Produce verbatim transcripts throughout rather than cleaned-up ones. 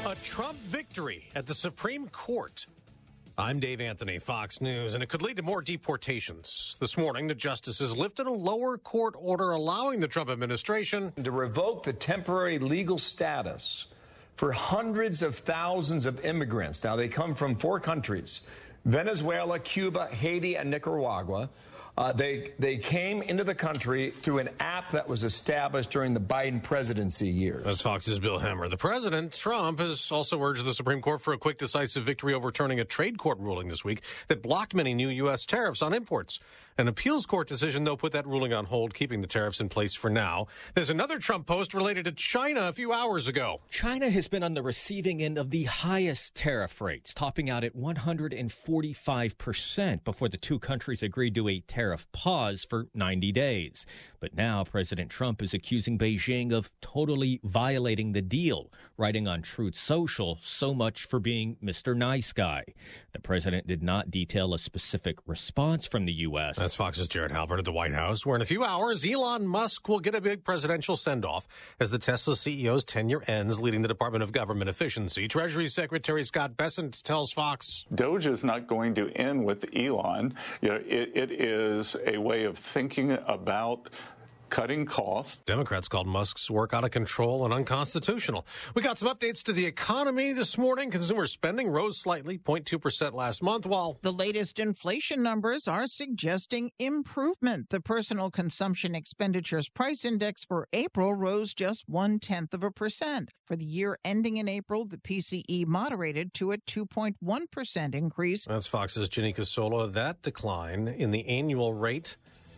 A Trump victory at the Supreme Court. I'm Dave Anthony, Fox News, and it could lead to more deportations. This morning, the justices lifted a lower court order allowing the Trump administration to revoke the temporary legal status for hundreds of thousands of immigrants. Now, they come from four countries: Venezuela, Cuba, Haiti, and Nicaragua. Uh, they they came into the country through an app that was established during the Biden presidency years. That's Fox's Bill Hemmer. The president, Trump, has also urged the Supreme Court for a quick, decisive victory overturning a trade court ruling this week that blocked many new U S tariffs on imports. An appeals court decision, though, put that ruling on hold, keeping the tariffs in place for now. There's another Trump post related to China a few hours ago. China has been on the receiving end of the highest tariff rates, topping out at one hundred forty-five percent before the two countries agreed to a tariff pause for ninety days. But now President Trump is accusing Beijing of totally violating the deal, writing on Truth Social, so much for being Mister Nice Guy. The president did not detail a specific response from the U S. That's Fox's Jared Halpert at the White House, where in a few hours, Elon Musk will get a big presidential send-off as the Tesla C E O's tenure ends, leading the Department of Government Efficiency. Treasury Secretary Scott Bessent tells Fox Doge is not going to end with Elon. You know, it, it is a way of thinking about cutting costs. Democrats called Musk's work out of control and unconstitutional. We got some updates to the economy this morning. Consumer spending rose slightly, zero point two percent last month, while the latest inflation numbers are suggesting improvement. The Personal Consumption Expenditures Price Index for April rose just one-tenth of a percent. For the year ending in April, the P C E moderated to a two point one percent increase. That's Fox's Janika Sola. That decline in the annual rate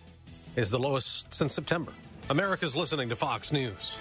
is the lowest since September. America's listening to Fox News.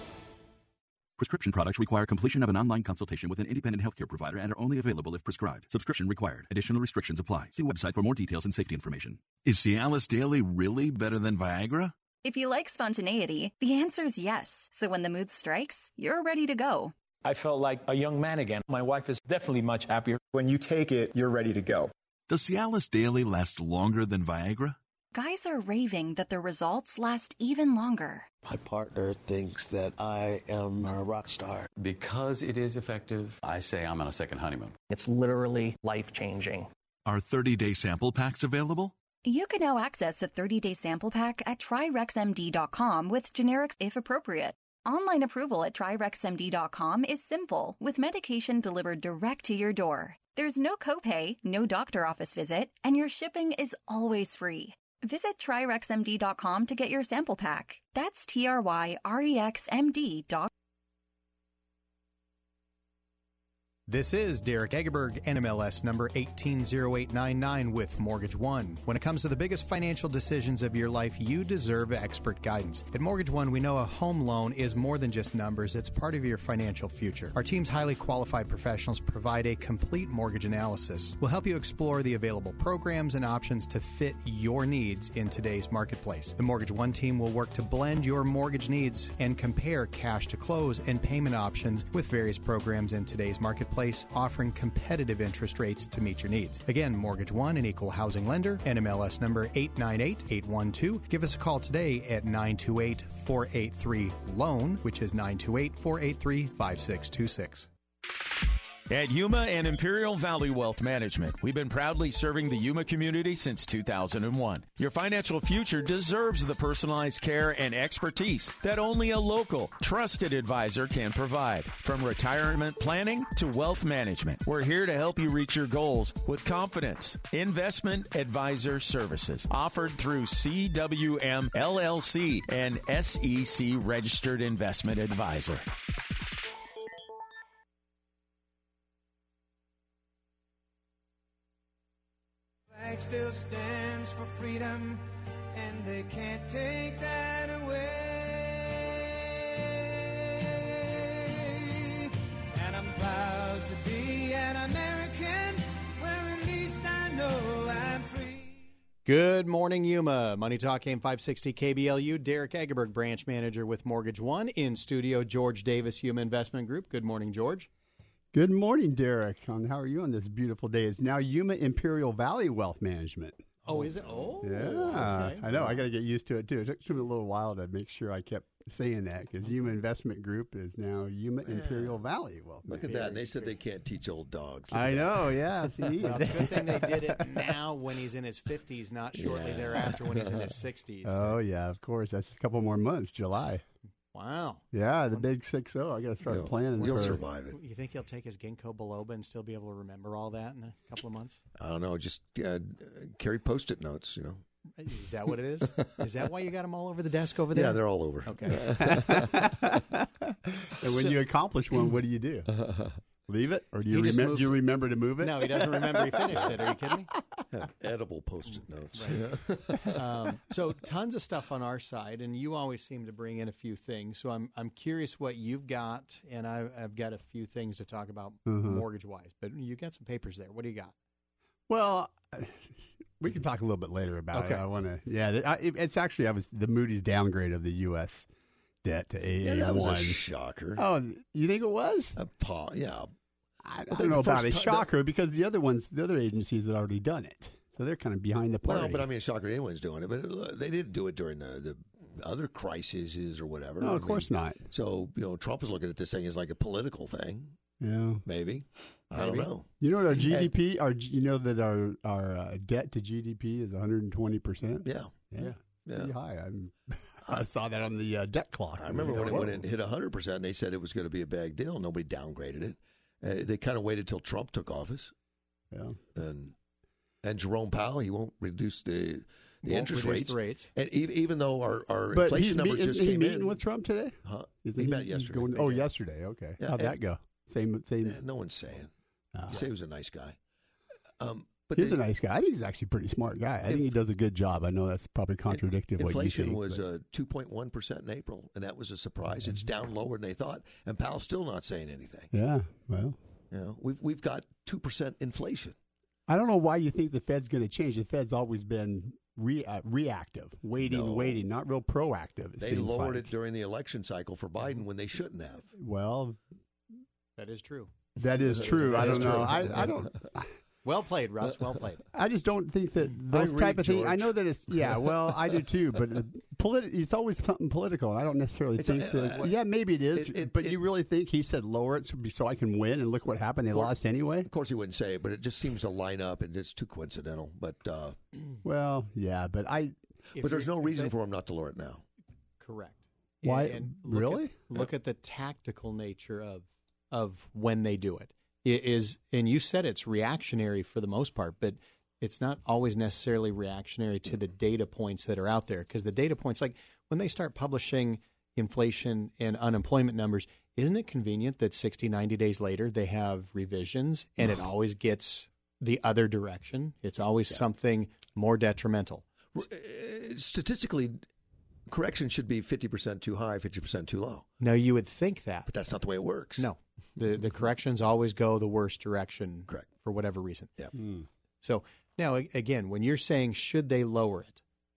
Prescription products require completion of an online consultation with an independent healthcare provider and are only available if prescribed. Subscription required. Additional restrictions apply. See website for more details and safety information. Is Cialis Daily really better than Viagra? If you like spontaneity, the answer is yes. So when the mood strikes, you're ready to go. I felt like a young man again. My wife is definitely much happier. When you take it, you're ready to go. Does Cialis Daily last longer than Viagra? Guys are raving that their results last even longer. My partner thinks that I am a rock star. Because it is effective, I say I'm on a second honeymoon. It's literally life-changing. Are thirty-day sample packs available? You can now access a thirty-day sample pack at try rex m d dot com with generics if appropriate. Online approval at try rex m d dot com is simple, with medication delivered direct to your door. There's no copay, no doctor office visit, and your shipping is always free. Visit try rex m d dot com to get your sample pack. That's T R Y R E X M D dot com. This is Derek Egerberg, N M L S number eighteen zero eight nine nine with Mortgage One. When it comes to the biggest financial decisions of your life, you deserve expert guidance. At Mortgage One, we know a home loan is more than just numbers. It's part of your financial future. Our team's highly qualified professionals provide a complete mortgage analysis. We'll help you explore the available programs and options to fit your needs in today's marketplace. The Mortgage One team will work to blend your mortgage needs and compare cash to close and payment options with various programs in today's marketplace, offering competitive interest rates to meet your needs. Again, Mortgage One, an equal housing lender, N M L S number eight nine eight eight one two. Give us a call today at nine two eight, four eight three, LOAN, which is nine two eight, four eight three, five six two six. At Yuma and Imperial Valley Wealth Management, we've been proudly serving the Yuma community since two thousand one. Your financial future deserves the personalized care and expertise that only a local, trusted advisor can provide. From retirement planning to wealth management, we're here to help you reach your goals with confidence. Investment Advisor Services, offered through C W M L L C, an S E C registered investment advisor. Flag still stands for freedom, and they can't take that away. And I'm proud to be an American, where at least I know I'm free. Good morning, Yuma. Money Talk A M five sixty K B L U. Derek Egerberg, branch manager with Mortgage One. In studio, George Davis, Yuma Investment Group. Good morning, George. Good morning, Derek. Um, how are you on this beautiful day? It's now Yuma Imperial Valley Wealth Management. Oh, is it? Oh, yeah. okay. I know. I got to get used to it, too. It took me a little while to make sure I kept saying that because Yuma Investment Group is now Yuma yeah. Imperial Valley Wealth. Look at that. And they said they can't teach old dogs. Look I know, yeah. See, well, it's a good thing they did it now when he's in his fifties, not shortly yeah. thereafter when he's in his sixties. Oh, yeah, of course. That's a couple more months, July. Wow. Yeah, the big six oh. I got to start you'll, planning. You'll for, survive it. You think he'll take his ginkgo biloba and still be able to remember all that in a couple of months? I don't know. Just uh, carry Post-it notes, you know. Is that what it is? Is that why you got them all over the desk over there? Yeah, they're all over. Okay. And when you accomplish one, what do you do? Leave it? Or do you, remem- do you remember to move it? No, he doesn't remember he finished it. Are you kidding me? Yeah, edible Post-it notes. Right. um, so tons of stuff on our side, and you always seem to bring in a few things. So I'm I'm curious what you've got, and I've, I've got a few things to talk about mm-hmm. mortgage-wise. But you got some papers there. What do you got? Well, we can talk a little bit later about okay. it. I want to, yeah. I, it's actually I was the Moody's downgrade of the U S debt to A A one. Yeah, that was a shocker. Oh, you think it was? A paw, yeah. I, I don't know about a shocker that, because the other ones, the other agencies had already done it, so they're kind of behind the party. Well, but I mean, a shocker anyone's doing it, but it, they didn't do it during the, the other crises or whatever. No, of I course mean, not. So you know, Trump is looking at this thing as like a political thing. Yeah, maybe. I maybe. don't know. You know what our G D P, and, our you know that our our uh, debt to G D P is one hundred twenty percent. Yeah, yeah, yeah. Pretty high. I'm, I saw that on the uh, debt clock. I remember when it, when it hit one hundred percent, they said it was going to be a big deal. Nobody downgraded it. Uh, they kind of waited till Trump took office. Yeah, and and Jerome Powell, he won't reduce the the won't interest reduce rates. The rates. And even, even though our, our but inflation he's numbers me- just isn't came he meeting in, with Trump today? Huh? Isn't he he met yesterday. Going, oh, yesterday. Okay, yeah, how'd and, that go? Same, same. Yeah, no one's saying. Uh, He said he was a nice guy. Um, but he's they, a nice guy. I think he's actually a pretty smart guy. I think he does a good job. I know that's probably contradictive. Inflation what you think, was uh, two point one percent in April, and that was a surprise. It's down lower than they thought, and Powell's still not saying anything. Yeah, well, you know, we've we've got two percent inflation. I don't know why you think the Fed's going to change. The Fed's always been re, uh, reactive, waiting, no. waiting, not real proactive. It they lowered like. it during the election cycle for Biden when they shouldn't have. Well, that is true. That is that true. Is, I don't know. True. I, I don't. Well played, Russ. Well played. I just don't think that those I type of George. things. I know that it's yeah. Well, I do too. But uh, politi- it's always something political. And I don't necessarily it's think a, that. uh, yeah, maybe it is. It, it, but it, you really think he said lower it so, so I can win? And look what happened. They course, lost anyway. Of course, he wouldn't say it, but it just seems to line up, and it's too coincidental. But uh, well, yeah. But I. But there's no reason for him not to lower it now. Correct. Why? And, and look really? At, look yeah. at the tactical nature of of when they do it. It is, and you said it's reactionary for the most part, but it's not always necessarily reactionary to the data points that are out there. Because the data points, like when they start publishing inflation and unemployment numbers, isn't it convenient that sixty, ninety days later they have revisions and it always gets the other direction? It's always yeah. something more detrimental. Statistically, correction should be fifty percent too high, fifty percent too low. No, you would think that. But that's not the way it works. No. The the corrections always go the worst direction. Correct. For whatever reason. Yeah. Mm. So now, again, when you're saying should they lower it,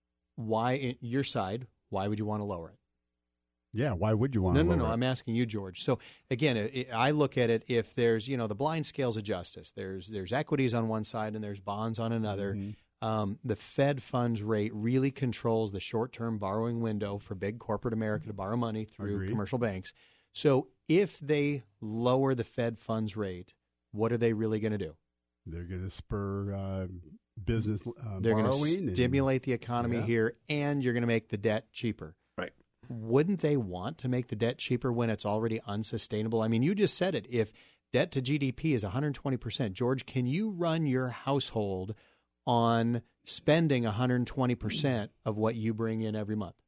why, your side, why would you want to lower it? Yeah, why would you want no, to no, lower no, it? I'm asking you, George. So again, it, I look at it if there's, you know, the blind scales of justice. There's there's equities on one side and there's bonds on another. Mm-hmm. Um, the Fed funds rate really controls the short-term borrowing window for big corporate America to borrow money through Agreed. commercial banks. So if they lower the Fed funds rate, what are they really going to do? They're going to spur uh, business uh, They're borrowing. going to stimulate the economy yeah. here, and you're going to make the debt cheaper. Right. Wouldn't they want to make the debt cheaper when it's already unsustainable? I mean, you just said it. If debt to G D P is one hundred twenty percent, George, can you run your household on spending one hundred twenty percent of what you bring in every month?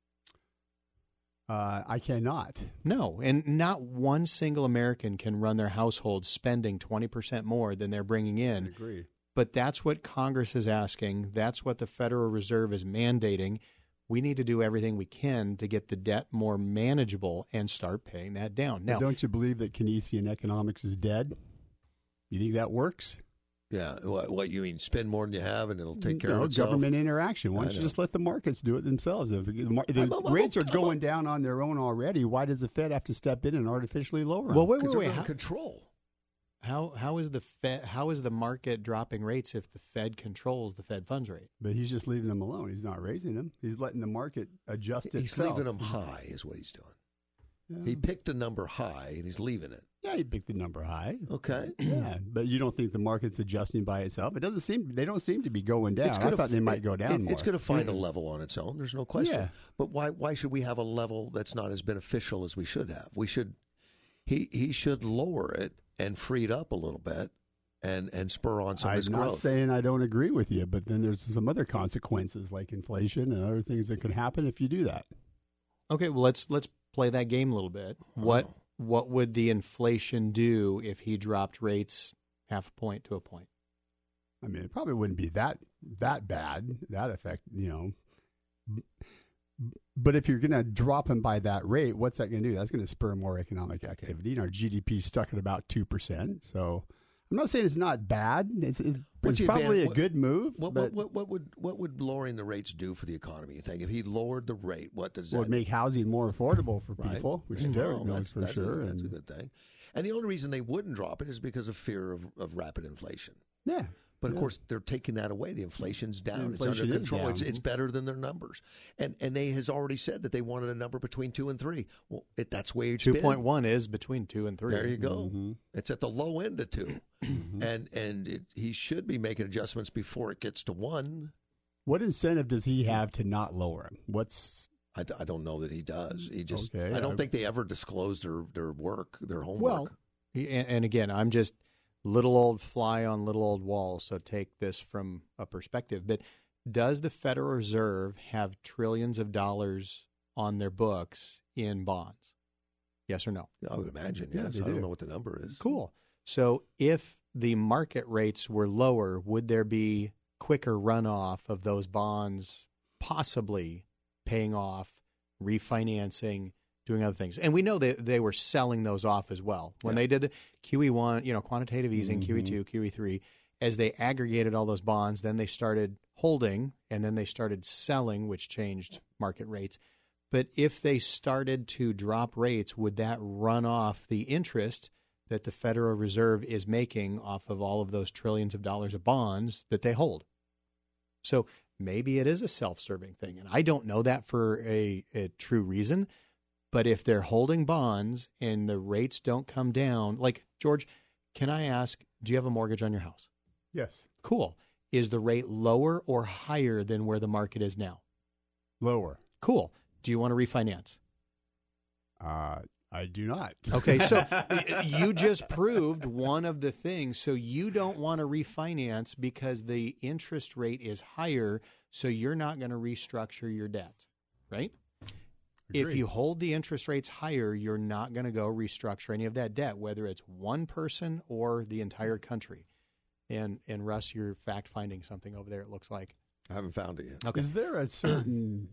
Uh, I cannot. No, and not one single American can run their household spending twenty percent more than they're bringing in. I agree. But that's what Congress is asking. That's what the Federal Reserve is mandating. We need to do everything we can to get the debt more manageable and start paying that down. Now, but don't you believe that Keynesian economics is dead? You think that works? Yeah. What, what you mean? Spend more than you have, and it'll take care no, of itself. Government interaction. Why don't you just let the markets do it themselves? If the, mar- the I'm, I'm, rates I'm, are going down on their own already, why does the Fed have to step in and artificially lower them? well, wait, wait, wait. How, How, control. How how is the Fed, how is the market dropping rates if the Fed controls the Fed funds rate? But he's just leaving them alone. He's not raising them. He's letting the market adjust itself. He's leaving them high is what he's doing. Yeah. He picked a number high and he's leaving it. Yeah, he picked the number high. Okay. Yeah, but you don't think the market's adjusting by itself? It doesn't seem. They don't seem to be going down. I thought they might go down it, more. It's going to find mm-hmm. a level on its own. There's no question. Yeah. But why? Why should we have a level that's not as beneficial as we should have? We should. He he should lower it and free it up a little bit, and and spur on some I'm of his not growth. saying I don't agree with you, but then there's some other consequences like inflation and other things that could happen if you do that. Okay, well let's let's play that game a little bit. Oh. What what would the inflation do if he dropped rates half a point to a point? I mean, it probably wouldn't be that that bad, that effect, you know. But if you're going to drop them by that rate, what's that going to do? That's going to spur more economic activity. And our G D P is stuck at about two percent. So I'm not saying it's not bad. It's, it's, it's probably a what, good move. What, but what, what, what, would, what would lowering the rates do for the economy, you think? If he lowered the rate, what does that would make housing more affordable for right. people, which no, Derek knows for that's sure. A, that's and, a good thing. And the only reason they wouldn't drop it is because of fear of, of rapid inflation. Yeah. But, of yeah. court, they're taking that away. The inflation's down. The inflation it's under control. Down. It's, it's better than their numbers. And and they has already said that they wanted a number between two and three. Well, it, that's where it's two point one is between two and three. There you go. Mm-hmm. It's at the low end of two. mm-hmm. And and it, he should be making adjustments before it gets to one. What incentive does he have to not lower him? What's I, I don't know that he does. He just. Okay, I don't I, think they ever disclose their, their work, their homework. Well, and, and again, I'm just little old fly on little old walls, so take this from a perspective. But does the Federal Reserve have trillions of dollars on their books in bonds? Yes or no? I would imagine, yes. Yeah, I do. don't know what the number is. Cool. So if the market rates were lower, would there be quicker runoff of those bonds possibly paying off, refinancing, doing other things? And we know that they were selling those off as well. When yeah. they did the Q E one, you know, quantitative easing, mm-hmm. Q E two, Q E three, as they aggregated all those bonds, then they started holding, and then they started selling, which changed market rates. But if they started to drop rates, would that run off the interest that the Federal Reserve is making off of all of those trillions of dollars of bonds that they hold? So maybe it is a self-serving thing. And I don't know that for a, a true reason. But if they're holding bonds and the rates don't come down, like, George, can I ask, do you have a mortgage on your house? Yes. Cool. Is the rate lower or higher than where the market is now? Lower. Cool. Do you want to refinance? Uh, I do not. Okay, so you just proved one of the things. So you don't want to refinance because the interest rate is higher, so you're not going to restructure your debt, right? Agreed. If you hold the interest rates higher, you're not going to go restructure any of that debt, whether it's one person or the entire country. And, and Russ, you're fact-finding something over there, it looks like. I haven't found it yet. Okay. Is there a certain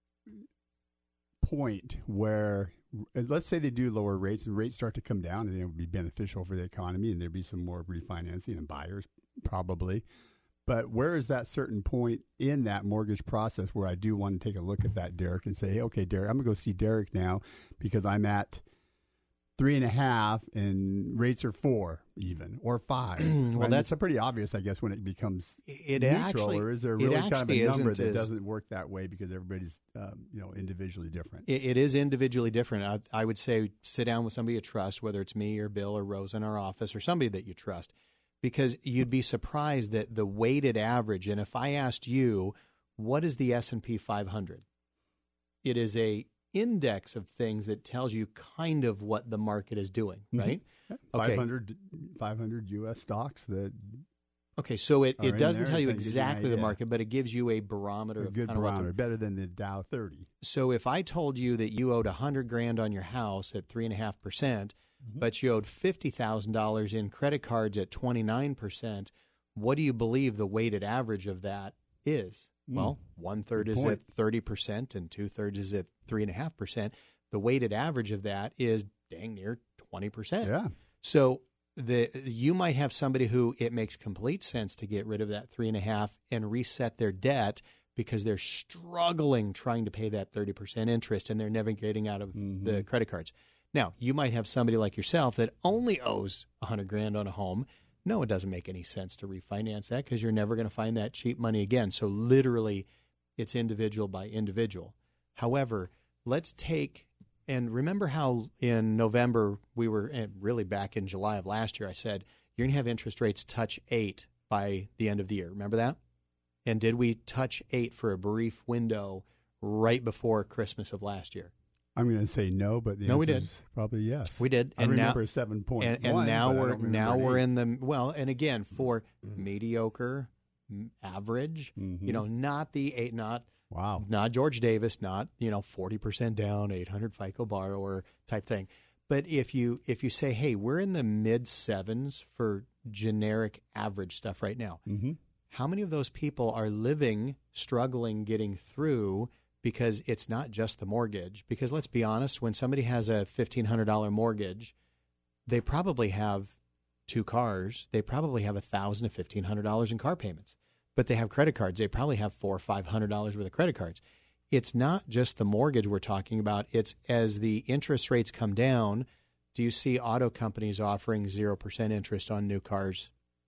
point where, let's say they do lower rates and rates start to come down and it would be beneficial for the economy and there'd be some more refinancing and buyers probably. But where is that certain point in that mortgage process where I do want to take a look at that, Derek, and say, hey, okay, Derek, I'm going to go see Derek now because I'm at three and a half and rates are four even or five. well, right? that's a pretty obvious, I guess, when it becomes it neutral, actually, or is there really kind of a number that as, doesn't work that way because everybody's um, you know individually different? It, it is individually different. I, I would say sit down with somebody you trust, whether it's me or Bill or Rose in our office or somebody that you trust. Because you'd be surprised that the weighted average, and if I asked you, what is the S and P five hundred? It is a index of things that tells you kind of what the market is doing, right? Mm-hmm. Okay. five hundred, five hundred U S stocks that. Okay, so it, it doesn't tell you you exactly the market, but it gives you a barometer. A of good kind barometer, of better than the Dow thirty. So if I told you that you owed a hundred grand on your house at three and a half percent, but you owed fifty thousand dollars in credit cards at twenty-nine percent, what do you believe the weighted average of that is? Mm. Well, one-third is at thirty percent and two-thirds is at three point five percent. The weighted average of that is dang near twenty percent. Yeah. So the you might have somebody who it makes complete sense to get rid of that three point five and reset their debt because they're struggling trying to pay that thirty percent interest and they're never getting out of mm-hmm. the credit cards. Now, you might have somebody like yourself that only owes one hundred grand on a home. No, it doesn't make any sense to refinance that because you're never going to find that cheap money again. So literally, it's individual by individual. However, let's take, and remember how in November we were, and really back in July of last year, I said, you're going to have interest rates touch eight by the end of the year. Remember that? And did we touch eight for a brief window right before Christmas of last year? I'm going to say no, but the no, answer we did. is probably yes. We did. I and remember now, seven point one. And, and now we're now we're eight. in the well. And again, for mediocre, m- average, mm-hmm. you know, not the eight, not wow, not George Davis, not you know forty percent down, eight hundred FICO borrower type thing. But if you if you say, hey, we're in the mid sevens for generic average stuff right now, mm-hmm. how many of those people are living, struggling, getting through? Because it's not just the mortgage. Because let's be honest, when somebody has a fifteen hundred dollars mortgage, they probably have two cars. They probably have one thousand dollars to fifteen hundred dollars in car payments. But they have credit cards. They probably have four hundred dollars or five hundred dollars worth of credit cards. It's not just the mortgage we're talking about. It's as the interest rates come down, do you see auto companies offering zero percent interest on new cars?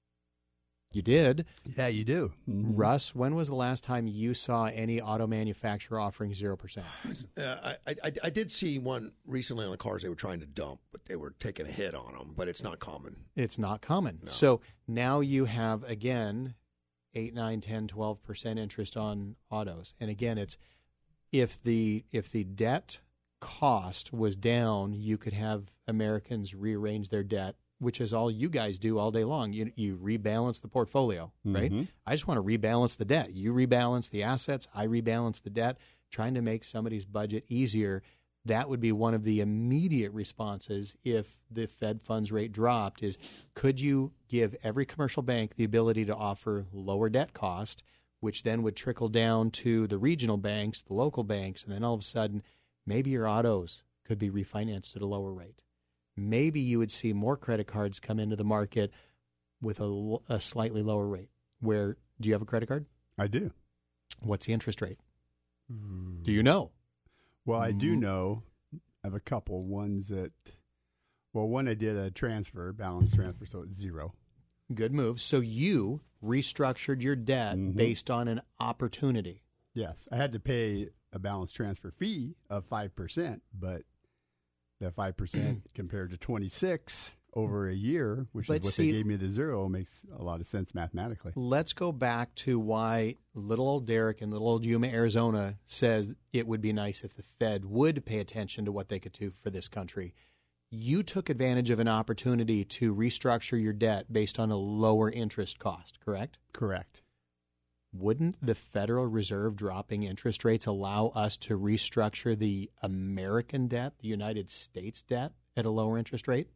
You did. Yeah, you do. Mm-hmm. Russ, when was the last time you saw any auto manufacturer offering zero percent? Uh, I, I, I did see one recently on the cars they were trying to dump, but they were taking a hit on them, but it's not common. It's not common. No. So now you have, again, eight, nine, ten, twelve percent interest on autos. And again, it's if the if the debt cost was down, you could have Americans rearrange their debt, which is all you guys do all day long. You you rebalance the portfolio, right? Mm-hmm. I just want to rebalance the debt. You rebalance the assets. I rebalance the debt, trying to make somebody's budget easier. That would be one of the immediate responses if the Fed funds rate dropped is, could you give every commercial bank the ability to offer lower debt cost, which then would trickle down to the regional banks, the local banks, and then all of a sudden, maybe your autos could be refinanced at a lower rate. Maybe you would see more credit cards come into the market with a, a slightly lower rate. Where, do you have a credit card? I do. What's the interest rate? Mm. Do you know? Well, I do know. I have a couple. Ones that, well, one I did a transfer, balance transfer, so it's zero. Good move. So you restructured your debt mm-hmm. based on an opportunity. Yes. I had to pay a balance transfer fee of five percent, but that five percent compared to twenty-six over a year, which but is what see, they gave me the zero, makes a lot of sense mathematically. Let's go back to why little old Derek in little old Yuma, Arizona says it would be nice if the Fed would pay attention to what they could do for this country. You took advantage of an opportunity to restructure your debt based on a lower interest cost, correct? Correct. Wouldn't the Federal Reserve dropping interest rates allow us to restructure the American debt, the United States debt, at a lower interest rate?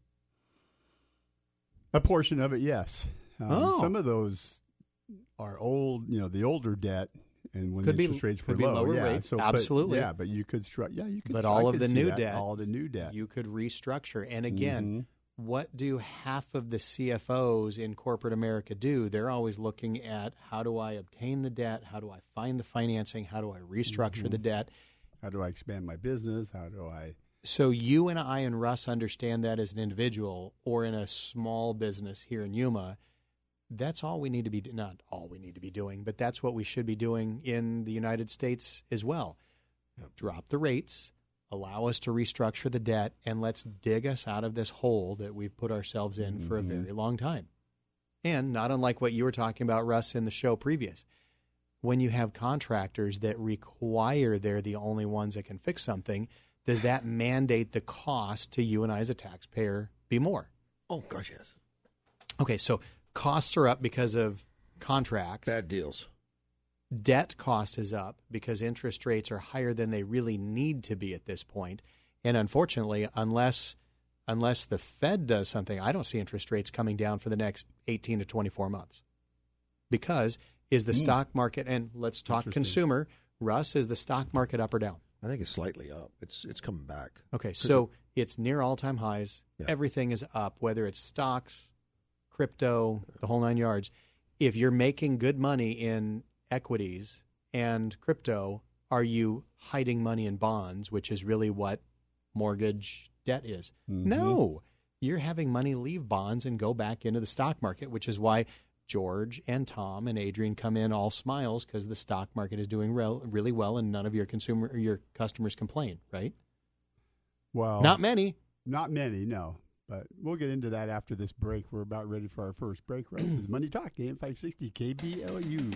A portion of it, yes. Um, oh. Some of those are old, you know, the older debt, and when could the be, interest rates were could low, be lower yeah, rates. so, absolutely, but, yeah. But you could, stru- yeah, you could. But I all of could the see new that, debt, all the new debt, you could restructure. And again, mm-hmm. what do half of the C F Os in corporate America do? They're always looking at how do I obtain the debt? How do I find the financing? How do I restructure mm-hmm. the debt? How do I expand my business? How do I? So you and I and Russ understand that as an individual or in a small business here in Yuma. That's all we need to be – not all we need to be doing, but that's what we should be doing in the United States as well. Drop the rates, allow us to restructure the debt, and let's dig us out of this hole that we've put ourselves in mm-hmm. for a very long time. And not unlike what you were talking about, Russ, in the show previous, when you have contractors that require they're the only ones that can fix something, does that mandate the cost to you and I as a taxpayer be more? Oh, gosh, yes. Okay, so – costs are up because of contracts. Bad deals. Debt cost is up because interest rates are higher than they really need to be at this point. And unfortunately, unless unless the Fed does something, I don't see interest rates coming down for the next eighteen to twenty-four months. Because is the mm. stock market, and let's talk consumer, Russ, is the stock market up or down? I think it's slightly up. It's it's coming back. Okay, so it's near all-time highs. Yeah. Everything is up, whether it's stocks, crypto, the whole nine yards. If you're making good money in equities and crypto, are you hiding money in bonds, which is really what mortgage debt is. Mm-hmm. No, you're having money leave bonds and go back into the stock market, which is why George and Tom and Adrian come in all smiles because the stock market is doing re- really well and none of your consumer or your customers complain, right? Well, not many. Not many, no. But we'll get into that after this break. We're about ready for our first break. Right? This is Money Talk, A M five sixty K B L U.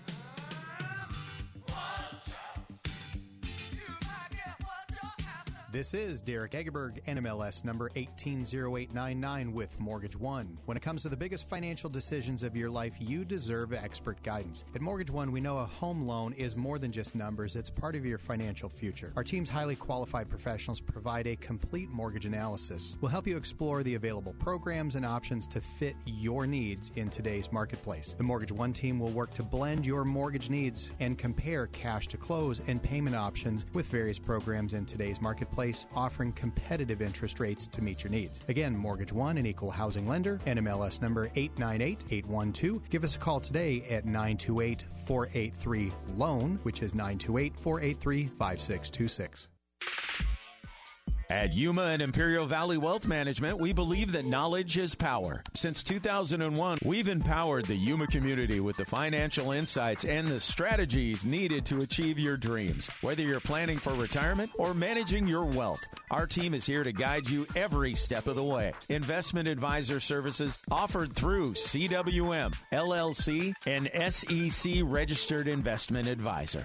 This is Derek Egerberg, N M L S number eighteen oh eight nine nine with Mortgage One. When it comes to the biggest financial decisions of your life, you deserve expert guidance. At Mortgage One, we know a home loan is more than just numbers. It's part of your financial future. Our team's highly qualified professionals provide a complete mortgage analysis. We'll help you explore the available programs and options to fit your needs in today's marketplace. The Mortgage One team will work to blend your mortgage needs and compare cash to close and payment options with various programs in today's marketplace, offering competitive interest rates to meet your needs. Again, Mortgage One, an equal housing lender, N M L S number eight nine eight eight one two. Give us a call today at nine two eight, four eight three, LOAN, which is nine two eight, four eight three, five six two six. At Yuma and Imperial Valley Wealth Management, we believe that knowledge is power. Since two thousand one, we've empowered the Yuma community with the financial insights and the strategies needed to achieve your dreams. Whether you're planning for retirement or managing your wealth, our team is here to guide you every step of the way. Investment advisor services offered through C W M, L L C, and S E C registered investment advisor.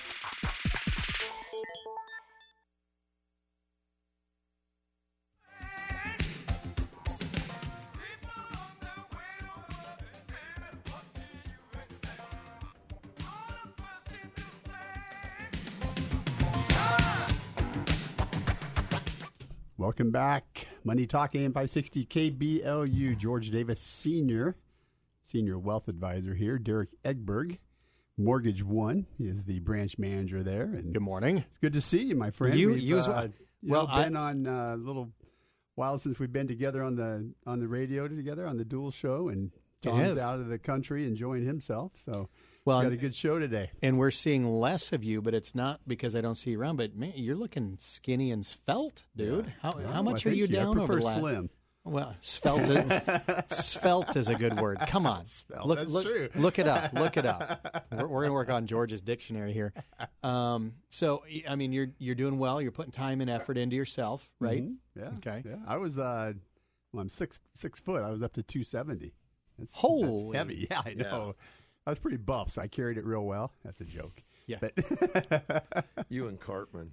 Welcome back. Money Talk, A M five sixty K B L U. George Davis Senior, Senior Wealth Advisor here. Derek Egerberg, Mortgage One. He is the branch manager there. And good morning. It's good to see you, my friend. You, We've, you as well. Uh, you well, know, I, been on a little while since we've been together on the on the radio together on the Dual Show, and Tom's out of the country enjoying himself. So well, we got a good show today. And we're seeing less of you, but it's not because I don't see you around. But man, you're looking skinny and svelte, dude. Yeah. How, Well, how much well, are you thank you. down I prefer over the last? slim. Well, svelte, is, svelte is a good word. Come on, Svelte, look, that's look, true. look it up. Look it up. We're, we're going to work on George's dictionary here. Um, so, I mean, you're you're doing well. You're putting time and effort into yourself, right? Mm-hmm. Yeah. Okay. Yeah. I was. Uh, well, I'm six six foot. I was up to two seventy. That's, Holy. that's heavy. Yeah, I know. Yeah. I was pretty buff, so I carried it real well. That's a joke. Yeah. But You and Cartman.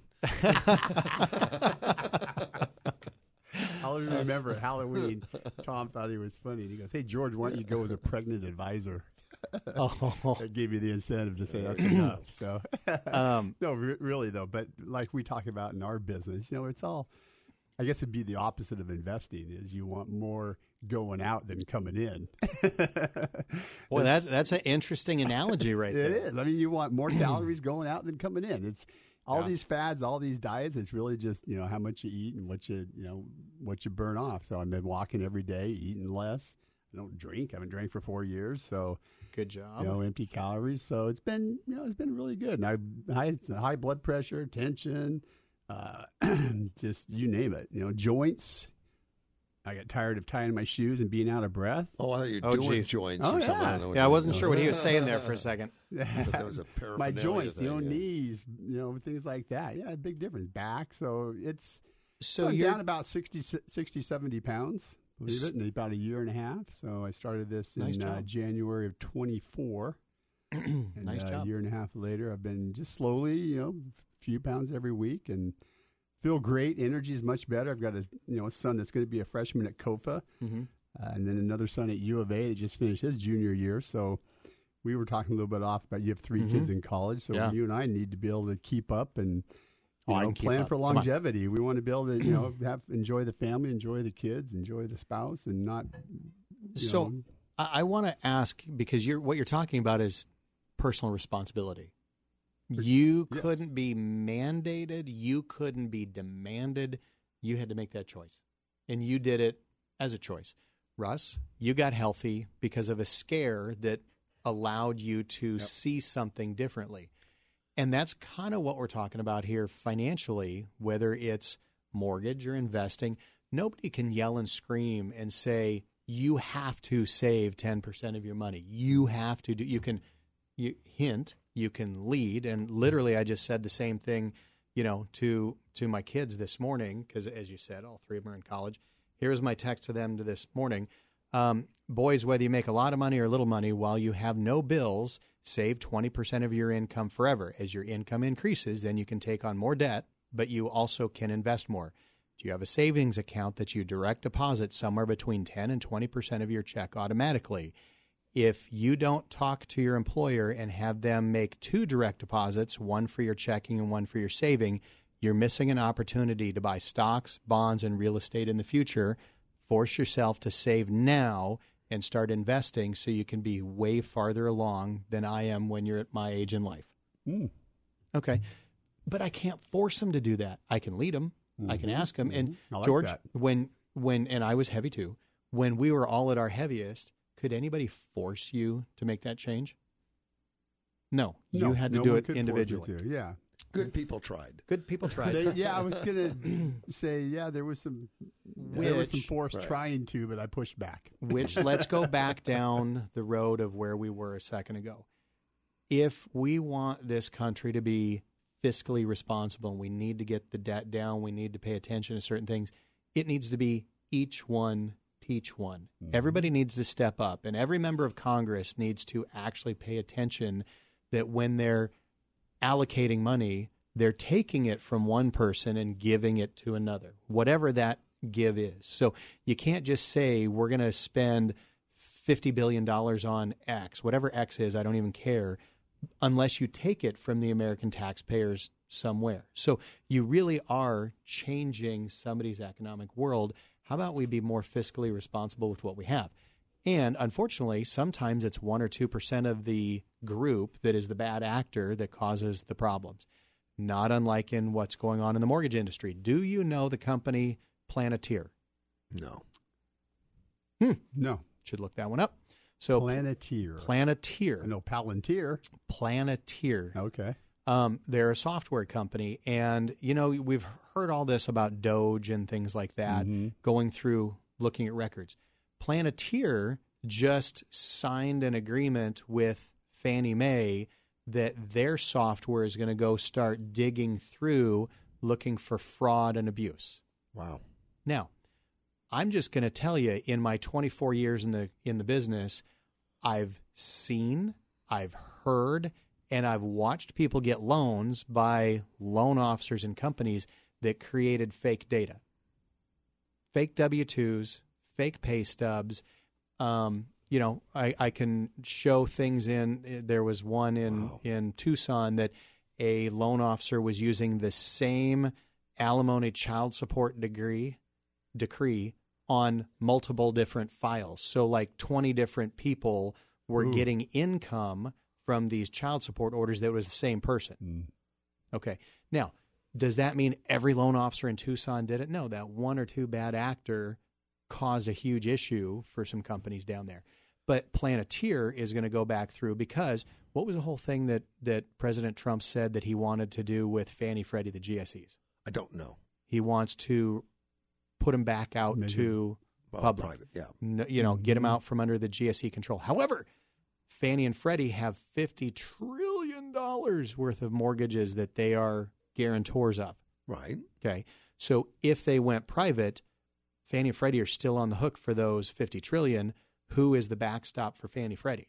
I'll remember at Halloween, Tom thought he was funny. He goes, "Hey, George, why don't you go as a pregnant advisor?" Oh. That gave you the incentive to say that's enough. So, Um, no, re- really though. But like we talk about in our business, you know, it's all. I guess it'd be the opposite of investing. Is you want more going out than coming in. Well, that's that's an interesting analogy right there. It is. I mean, you want more calories going out than coming in. It's all Yeah. these fads, all these diets. It's really just, you know, how much you eat and what you, you know, what you burn off. So I've been walking every day, eating less. I don't drink. I haven't drank for four years. So good job. You know, empty calories. So it's been, you know, it's been really good. And I high high blood pressure, tension, uh, just you name it. You know, joints. I got tired of tying my shoes and being out of breath. Oh, I thought you were Oh, doing geez. joints Oh, or yeah. something. I don't know what Yeah, I you were wasn't doing. sure what he was saying there for a second. But that was a My paraphernalia joints, thing, you know, yeah. knees, you know, things like that. Yeah, big difference. Back. So it's So so I'm you're- down about sixty, sixty, seventy pounds, believe it, in about a year and a half. So I started this Nice in uh, job. January of twenty-four. and Nice uh, job. A year and a half later, I've been just slowly, you know, a few pounds every week and feel great. Energy is much better. I've got a, you know, a son that's going to be a freshman at COFA. Mhm. Uh, and then another son at U of A that just finished his junior year. So we were talking a little bit off about you have three Mhm. kids in college. So Yeah. you and I need to be able to keep up and you Oh, I know, can keep plan up. for Come on. longevity. We want to be able to, you know, have enjoy the family, enjoy the kids, enjoy the spouse, and not. You So know, I, I want to ask, because you're what you're talking about is personal responsibility. You yes. couldn't be mandated. You couldn't be demanded. You had to make that choice, and you did it as a choice. Russ, you got healthy because of a scare that allowed you to Yep. see something differently. And that's kind of what we're talking about here financially, whether it's mortgage or investing, nobody can yell and scream and say, you have to save ten percent of your money. You have to do, you can you hint, you can lead. And literally, I just said the same thing, you know, to, to my kids this morning, because as you said, all three of them are in college. Here's my text to them to this morning. Um, boys, whether you make a lot of money or little money, while you have no bills, save twenty percent of your income forever. As your income increases, then you can take on more debt, but you also can invest more. Do you have a savings account that you direct deposit somewhere between ten and twenty percent of your check automatically? If you don't talk to your employer and have them make two direct deposits, one for your checking and one for your saving, you're missing an opportunity to buy stocks, bonds, and real estate in the future. Force yourself to save now and start investing so you can be way farther along than I am when you're at my age in life. Mm. Okay. But I can't force them to do that. I can lead them. Mm-hmm. I can ask them. And I like George, that. when, when, and I was heavy too, when we were all at our heaviest, could anybody force you to make that change? No. No, you had to no do one it could force individually. you to, yeah. Good people tried. Good people tried. They, yeah, I was going to say, yeah, there was some Which, there was some force right. trying to, but I pushed back. Which, let's go back down the road of where we were a second ago. If we want this country to be fiscally responsible and we need to get the debt down, we need to pay attention to certain things, it needs to be each one teach one. Mm-hmm. Everybody needs to step up, and every member of Congress needs to actually pay attention that when they're allocating money, they're taking it from one person and giving it to another, whatever that give is. So you can't just say we're going to spend fifty billion dollars on X, whatever X is, I don't even care, unless you take it from the American taxpayers somewhere. So you really are changing somebody's economic world. How about we be more fiscally responsible with what we have? And unfortunately, sometimes it's one or two percent of the group that is the bad actor that causes the problems. Not unlike in what's going on in the mortgage industry. Do you know the company Planeteer? No. Hmm. No. Should look that one up. So Planeteer. Planeteer. I know Palantir. Planeteer. Okay. Um, they're a software company, and you know we've heard all this about Doge and things like that, mm-hmm. going through looking at records. Planeteer just signed an agreement with Fannie Mae that their software is going to go start digging through looking for fraud and abuse. Wow. Now, I'm just going to tell you, in my twenty-four years in the in the business, I've seen, I've heard, and I've watched people get loans by loan officers and companies that created fake data, fake W two's, fake pay stubs. Um, you know, I, I can show things in, there was one in, wow. in Tucson that a loan officer was using the same alimony child support degree, decree on multiple different files. So like twenty different people were Ooh. getting income from these child support orders that was the same person. Mm. Okay. Now, does that mean every loan officer in Tucson did it? No, that one or two bad actor caused a huge issue for some companies down there. But Planeteer is going to go back through, because what was the whole thing that, that President Trump said that he wanted to do with Fannie Freddie, the G S Es? I don't know. He wants to put them back out Maybe. to well, public. Private, yeah. No, you know, mm-hmm. get them out from under the G S E control. However, Fannie and Freddie have fifty trillion dollars worth of mortgages that they are guarantors of. Right. Okay. So if they went private, Fannie and Freddie are still on the hook for those fifty trillion dollars. Who is the backstop for Fannie Freddie?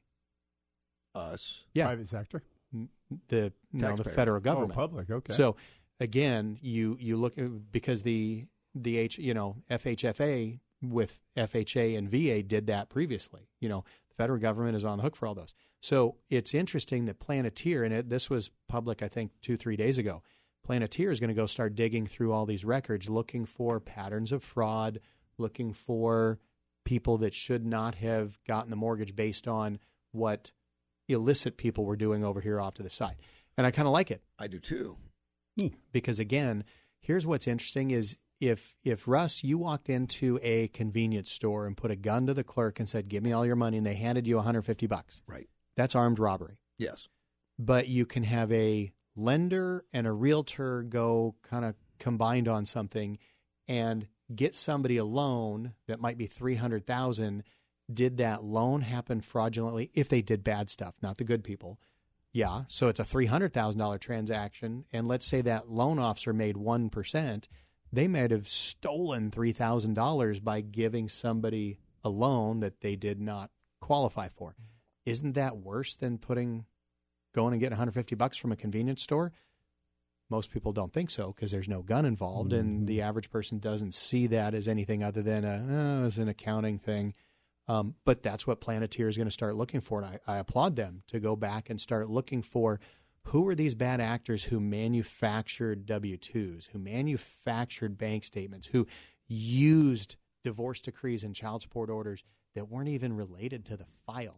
Us. Yeah. Private sector? The no, the federal government. Oh, public, okay. So again, you you look, because the the H, you know, F H F A with F H A and V A did that previously. You know, the federal government is on the hook for all those. So it's interesting that Planeteer, and it, this was public, I think, two, three days ago, Planeteer is going to go start digging through all these records, looking for patterns of fraud, looking for people that should not have gotten the mortgage based on what illicit people were doing over here off to the side. And I kind of like it. I do too. Because again, here's what's interesting is if if Russ, you walked into a convenience store and put a gun to the clerk and said, give me all your money, and they handed you one hundred fifty bucks. Right. That's armed robbery. Yes. But you can have a lender and a realtor go kind of combined on something, and get somebody a loan that might be three hundred thousand dollars. Did that loan happen fraudulently? If they did bad stuff, not the good people. Yeah, so it's a three hundred thousand dollars transaction, and let's say that loan officer made one percent. They might have stolen three thousand dollars by giving somebody a loan that they did not qualify for. Isn't that worse than putting going and getting one hundred fifty bucks from a convenience store? Most people don't think so because there's no gun involved, mm-hmm. and the average person doesn't see that as anything other than a, oh, as an accounting thing. Um, but that's what Planeteer is going to start looking for, and I, I applaud them to go back and start looking for who are these bad actors who manufactured W two's, who manufactured bank statements, who used divorce decrees and child support orders that weren't even related to the file.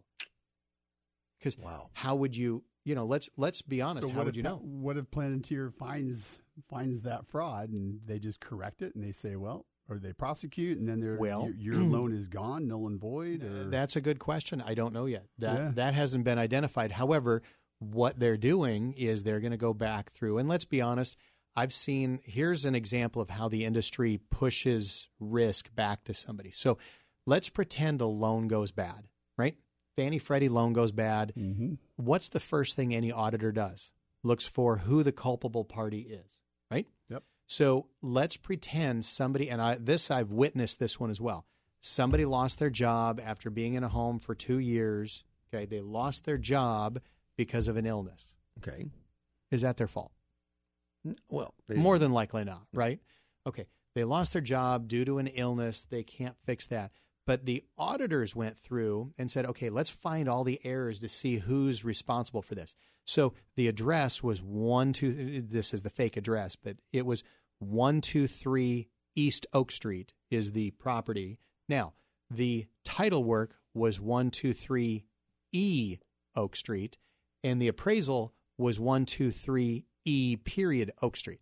Because wow. how would you, you know, let's let's be honest, so how would if, you know? What if Planeteer finds finds that fraud and they just correct it and they say, well, or they prosecute and then their well, your, your loan is gone, null and void? Or? That's a good question. I don't know yet. That yeah. that hasn't been identified. However, what they're doing is they're going to go back through, and let's be honest, I've seen, here's an example of how the industry pushes risk back to somebody. So let's pretend a loan goes bad, right? Fannie Freddie loan goes bad. Mm-hmm. What's the first thing any auditor does? Looks for who the culpable party is, right? Yep. So let's pretend somebody, and I this I've witnessed this one as well. Somebody lost their job after being in a home for two years. Okay, they lost their job because of an illness. Okay. Is that their fault? Well, they, more than likely not, right? Okay, they lost their job due to an illness. They can't fix that. But the auditors went through and said, okay, let's find all the errors to see who's responsible for this. So the address was one, two, this is the fake address, but it was one two three East Oak Street is the property. Now, the title work was one two three E Oak Street, and the appraisal was one two three E period Oak Street.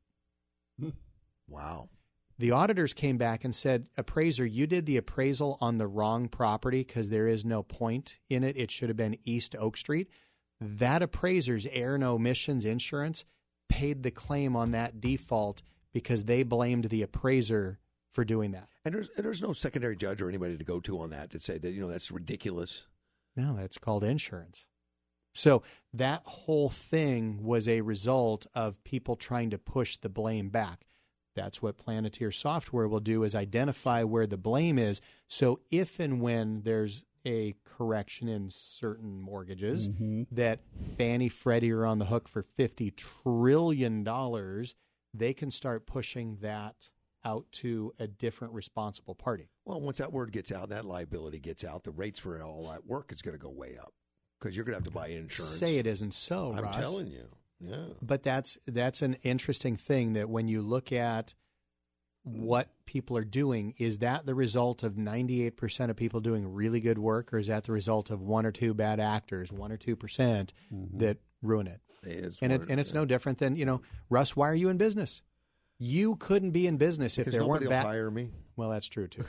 Wow. The auditors came back and said, appraiser, you did the appraisal on the wrong property because there is no point in it. It should have been East Oak Street. That appraiser's error and omissions insurance paid the claim on that default because they blamed the appraiser for doing that. And there's, and there's no secondary judge or anybody to go to on that to say that, you know, that's ridiculous. No, that's called insurance. So that whole thing was a result of people trying to push the blame back. That's what Planeteer software will do, is identify where the blame is. So if and when there's a correction in certain mortgages mm-hmm. that Fannie Freddie are on the hook for fifty trillion dollars, they can start pushing that out to a different responsible party. Well, once that word gets out, that liability gets out, the rates for all that work is going to go way up because you're going to have to buy insurance. Say it isn't so, I'm Ross. telling you. Yeah. But that's that's an interesting thing that when you look at what people are doing, is that the result of ninety-eight percent of people doing really good work, or is that the result of one or two bad actors, one or two percent mm-hmm. that ruin it? It is and it, and it's yeah. no different than, you know, Russ, why are you in business? You couldn't be in business if because there weren't bad. Hire me. Well, that's true too.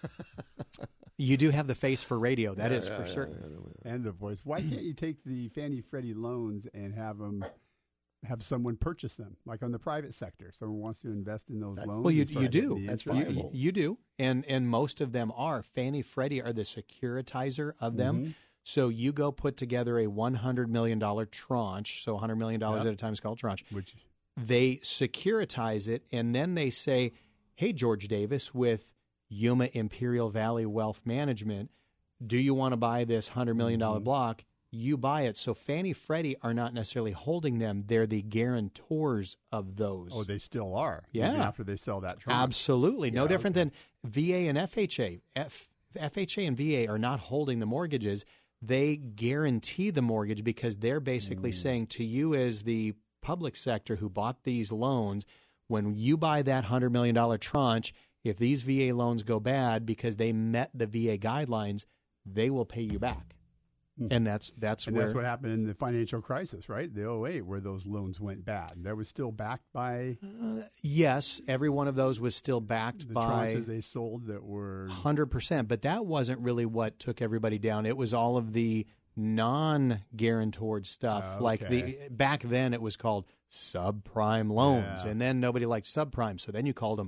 You do have the face for radio. That yeah, is yeah, for yeah, certain. Yeah, yeah. And the voice. Why can't you take the Fannie Freddie loans and have them have someone purchase them, like on the private sector? Someone wants to invest in those That, loans. Well, you you do. That's you, viable. you do, and and most of them are. Fannie Freddie are the securitizer of them. Mm-hmm. So you go put together a one hundred million dollars tranche. So one hundred million dollars yep. at a time is called tranche. Which they securitize it, and then they say, "Hey, George Davis, with Yuma Imperial Valley Wealth Management, do you want to buy this one hundred million dollars mm-hmm. block?" You buy it. So Fannie Freddie are not necessarily holding them. They're the guarantors of those. Oh, they still are. Yeah. Even after they sell that tranche. Absolutely. Yeah, no different okay. than V A and F H A. F, FHA and V A are not holding the mortgages. They guarantee the mortgage because they're basically mm. saying to you as the public sector who bought these loans, when you buy that one hundred million dollars tranche, if these V A loans go bad because they met the V A guidelines, they will pay you back. And that's that's and where that's what happened in the financial crisis, right? The oh eight, where those loans went bad. That was still backed by. Uh, yes, every one of those was still backed the by tranches they sold that were one hundred percent. But that wasn't really what took everybody down. It was all of the non-guarantored stuff. Uh, okay. Like the back then, it was called subprime loans, yeah. and then nobody liked subprime, so then you called them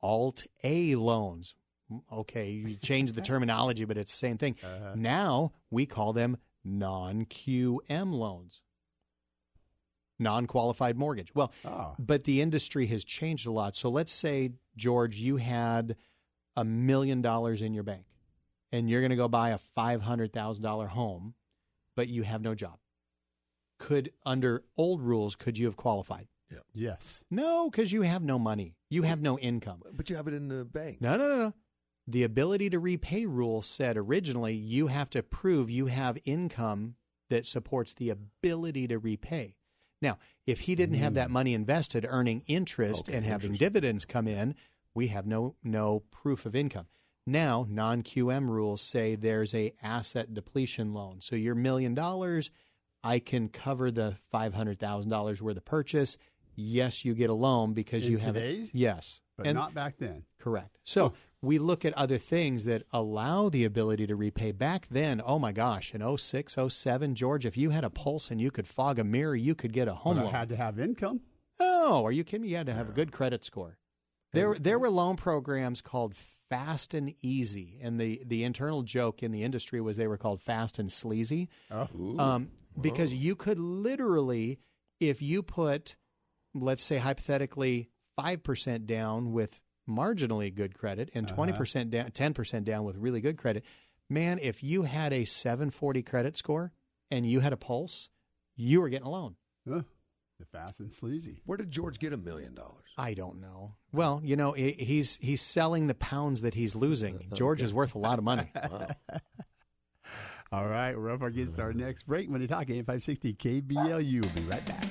Alt-A loans. Okay, you changed the terminology, but it's the same thing. Uh-huh. Now we call them non-Q M loans. Non-qualified mortgage. Well, oh. but the industry has changed a lot. So let's say, George, you had a million dollars in your bank, and you're going to go buy a five hundred thousand dollars home, but you have no job. Could, under old rules, could you have qualified? Yeah. Yes. No, because you have no money. You have no income. But you have it in the bank. No, no, no, no. The ability to repay rule said originally you have to prove you have income that supports the ability to repay. Now, if he didn't mm. have that money invested, earning interest okay, and having dividends come in, we have no no proof of income. Now, non-Q M rules say there's a asset depletion loan. So your million dollars, I can cover the five hundred thousand dollars worth of purchase. Yes, you get a loan because In you have today's? it. Yes. But and, not back then. Correct. So oh. we look at other things that allow the ability to repay. Back then, oh my gosh, in oh six, oh seven, George, if you had a pulse and you could fog a mirror, you could get a home but loan. I had to have income. Oh, are you kidding me? You had to have a good credit score. There, there were loan programs called Fast and Easy, and the, the internal joke in the industry was they were called Fast and Sleazy, oh. um, because you could literally, if you put, let's say hypothetically, five percent down with marginally good credit and twenty percent uh-huh. down, ten percent down with really good credit, man, if you had a seven forty credit score and you had a pulse, you were getting a loan. Huh. The Fast and Sleazy. Where did George get a million dollars? I don't know. Well, you know, he's he's selling the pounds that he's losing. George is worth a lot of money. Wow. All right, we're up against our next break. When you talk A M five sixty K B L U, we'll be right back.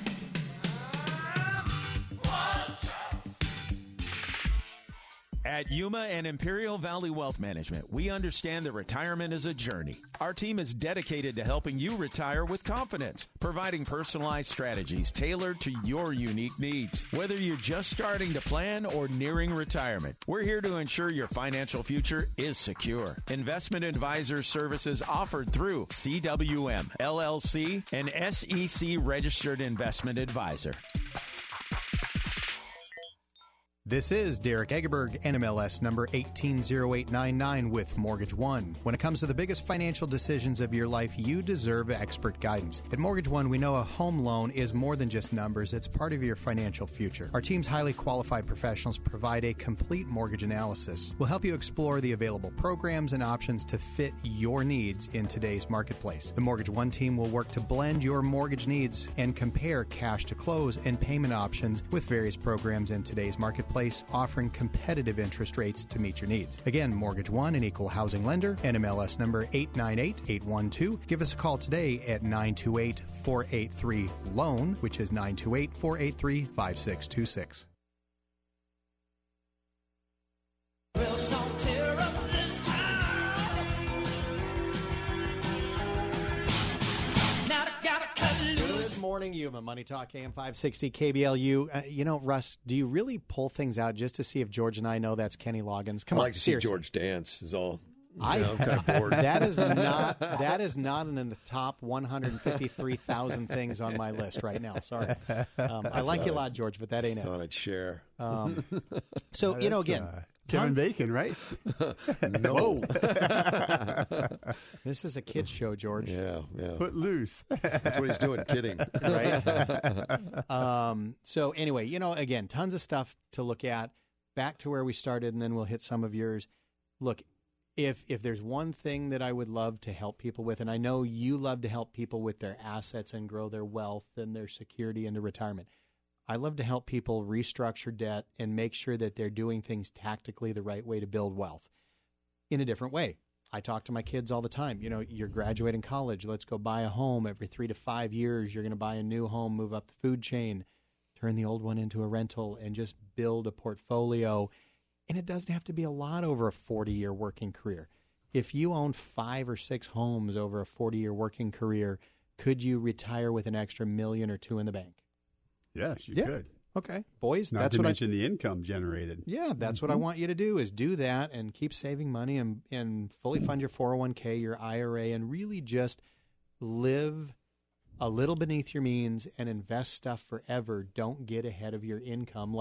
At Yuma and Imperial Valley Wealth Management, we understand that retirement is a journey. Our team is dedicated to helping you retire with confidence, providing personalized strategies tailored to your unique needs. Whether you're just starting to plan or nearing retirement, we're here to ensure your financial future is secure. Investment advisor services offered through C W M, L L C, and S E C registered investment advisor. This is Derek Egerberg, N M L S number one eight zero eight nine nine with Mortgage One. When it comes to the biggest financial decisions of your life, you deserve expert guidance. At Mortgage One, we know a home loan is more than just numbers. It's part of your financial future. Our team's highly qualified professionals provide a complete mortgage analysis. We'll help you explore the available programs and options to fit your needs in today's marketplace. The Mortgage One team will work to blend your mortgage needs and compare cash to close and payment options with various programs in today's marketplace, offering competitive interest rates to meet your needs. Again, Mortgage One, an equal housing lender, N M L S number eight nine eight eight one two. Give us a call today at nine two eight, four eight three, LOAN, which is nine two eight, four eight three, five six two six. Morning, Yuma. Money Talk A M five sixty K B L U. Uh, you know, Russ, do you really pull things out just to see if George and I know that's Kenny Loggins? Come I on, like to seriously. see George dance. Is all. I, you know, I'm kind of bored. That is not that is not in the top one hundred fifty-three thousand things on my list right now. Sorry, um, I like you a lot, George, but that ain't Just it. Thought I'd share. Um, so you know, again, uh, Kevin Bacon, right? No. Whoa. This is a kid's show, George. Yeah, yeah. Put loose. That's what he's doing. Kidding. Right. um, so anyway, you know, again, tons of stuff to look at. Back to where we started, and then we'll hit some of yours. Look, if if there's one thing that I would love to help people with, and I know you love to help people with their assets and grow their wealth and their security into retirement, I love to help people restructure debt and make sure that they're doing things tactically the right way to build wealth in a different way. I talk to my kids all the time. You know, you're graduating college. Let's go buy a home. Every three to five years, you're going to buy a new home, move up the food chain, turn the old one into a rental, and just build a portfolio. And it doesn't have to be a lot over a forty-year working career. If you own five or six homes over a forty-year working career, could you retire with an extra million or two in the bank? Yes, you yeah. could. Okay, boys. Not that's to what mention I, the income generated. Yeah, that's mm-hmm. what I want you to do is do that and keep saving money and, and fully fund your four oh one k, your I R A, and really just live a little beneath your means and invest stuff forever. Don't get ahead of your income like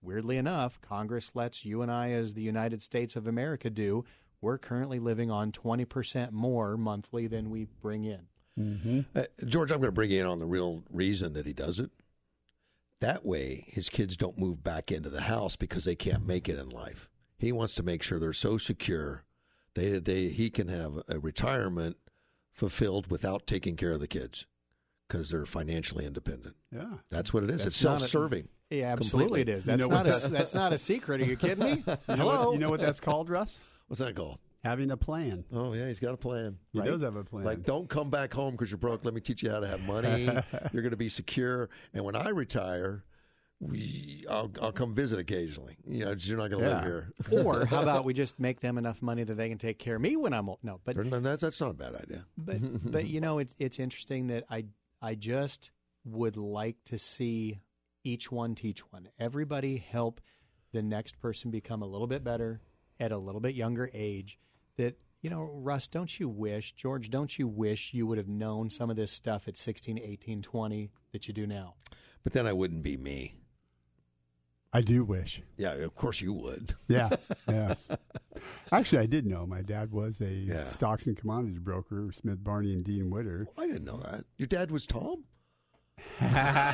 weirdly enough, Congress lets you and I, as the United States of America, do. We're currently living on twenty percent more monthly than we bring in. Mm-hmm. Uh, George, I'm going to bring you in on the real reason that he does it. That way, his kids don't move back into the house because they can't make it in life. He wants to make sure they're so secure they, they he can have a retirement fulfilled without taking care of the kids because they're financially independent. Yeah, that's what it is. That's it's self-serving. A, yeah, absolutely, completely. it is. That's you know not a that, that's not a secret. Are you kidding me? You know Hello. What, you know what that's called, Russ? What's that called? Having a plan. Oh, yeah, he's got a plan. He right? does have a plan. Like, don't come back home because you're broke. Let me teach you how to have money. You're going to be secure. And when I retire, we I'll, I'll come visit occasionally. You know, you're not going to Yeah. live here. Or how about we just make them enough money that they can take care of me when I'm old? No, but no, that's, that's not a bad idea. But but you know, it's it's interesting that I I just would like to see each one teach one. Everybody help the next person become a little bit better at a little bit younger age. That, you know, Russ, don't you wish, George, don't you wish you would have known some of this stuff at sixteen, eighteen, twenty that you do now? But then I wouldn't be me. I do wish. Yeah, of course you would. Yeah, yes. Actually, I did know. My dad was a Yeah. stocks and commodities broker, Smith, Barney, and Dean Witter. I didn't know that. Your dad was Tom? Ooh.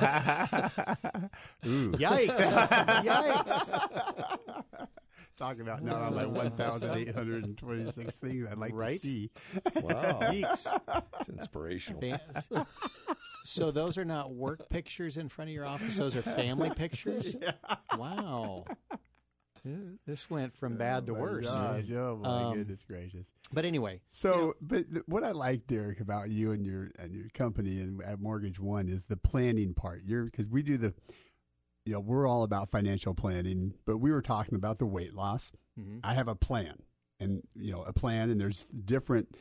Yikes. Yikes. Talk about not on my one thousand eight hundred twenty-six things I'd like Right? to see. Wow. Yikes. It's inspirational. Fans. So those are not work pictures in front of your office. Those are family pictures? Yeah. Wow. This went from bad to Oh, my worse. gosh. Oh, my Um, goodness gracious. But anyway. So, you know, but th- what I like, Derek, about you and your and your company and at Mortgage One is the planning part. You're because we do the, you know, we're all about financial planning, but we were talking about the weight loss. Mhm. I have a plan, and you know, a plan, and there's different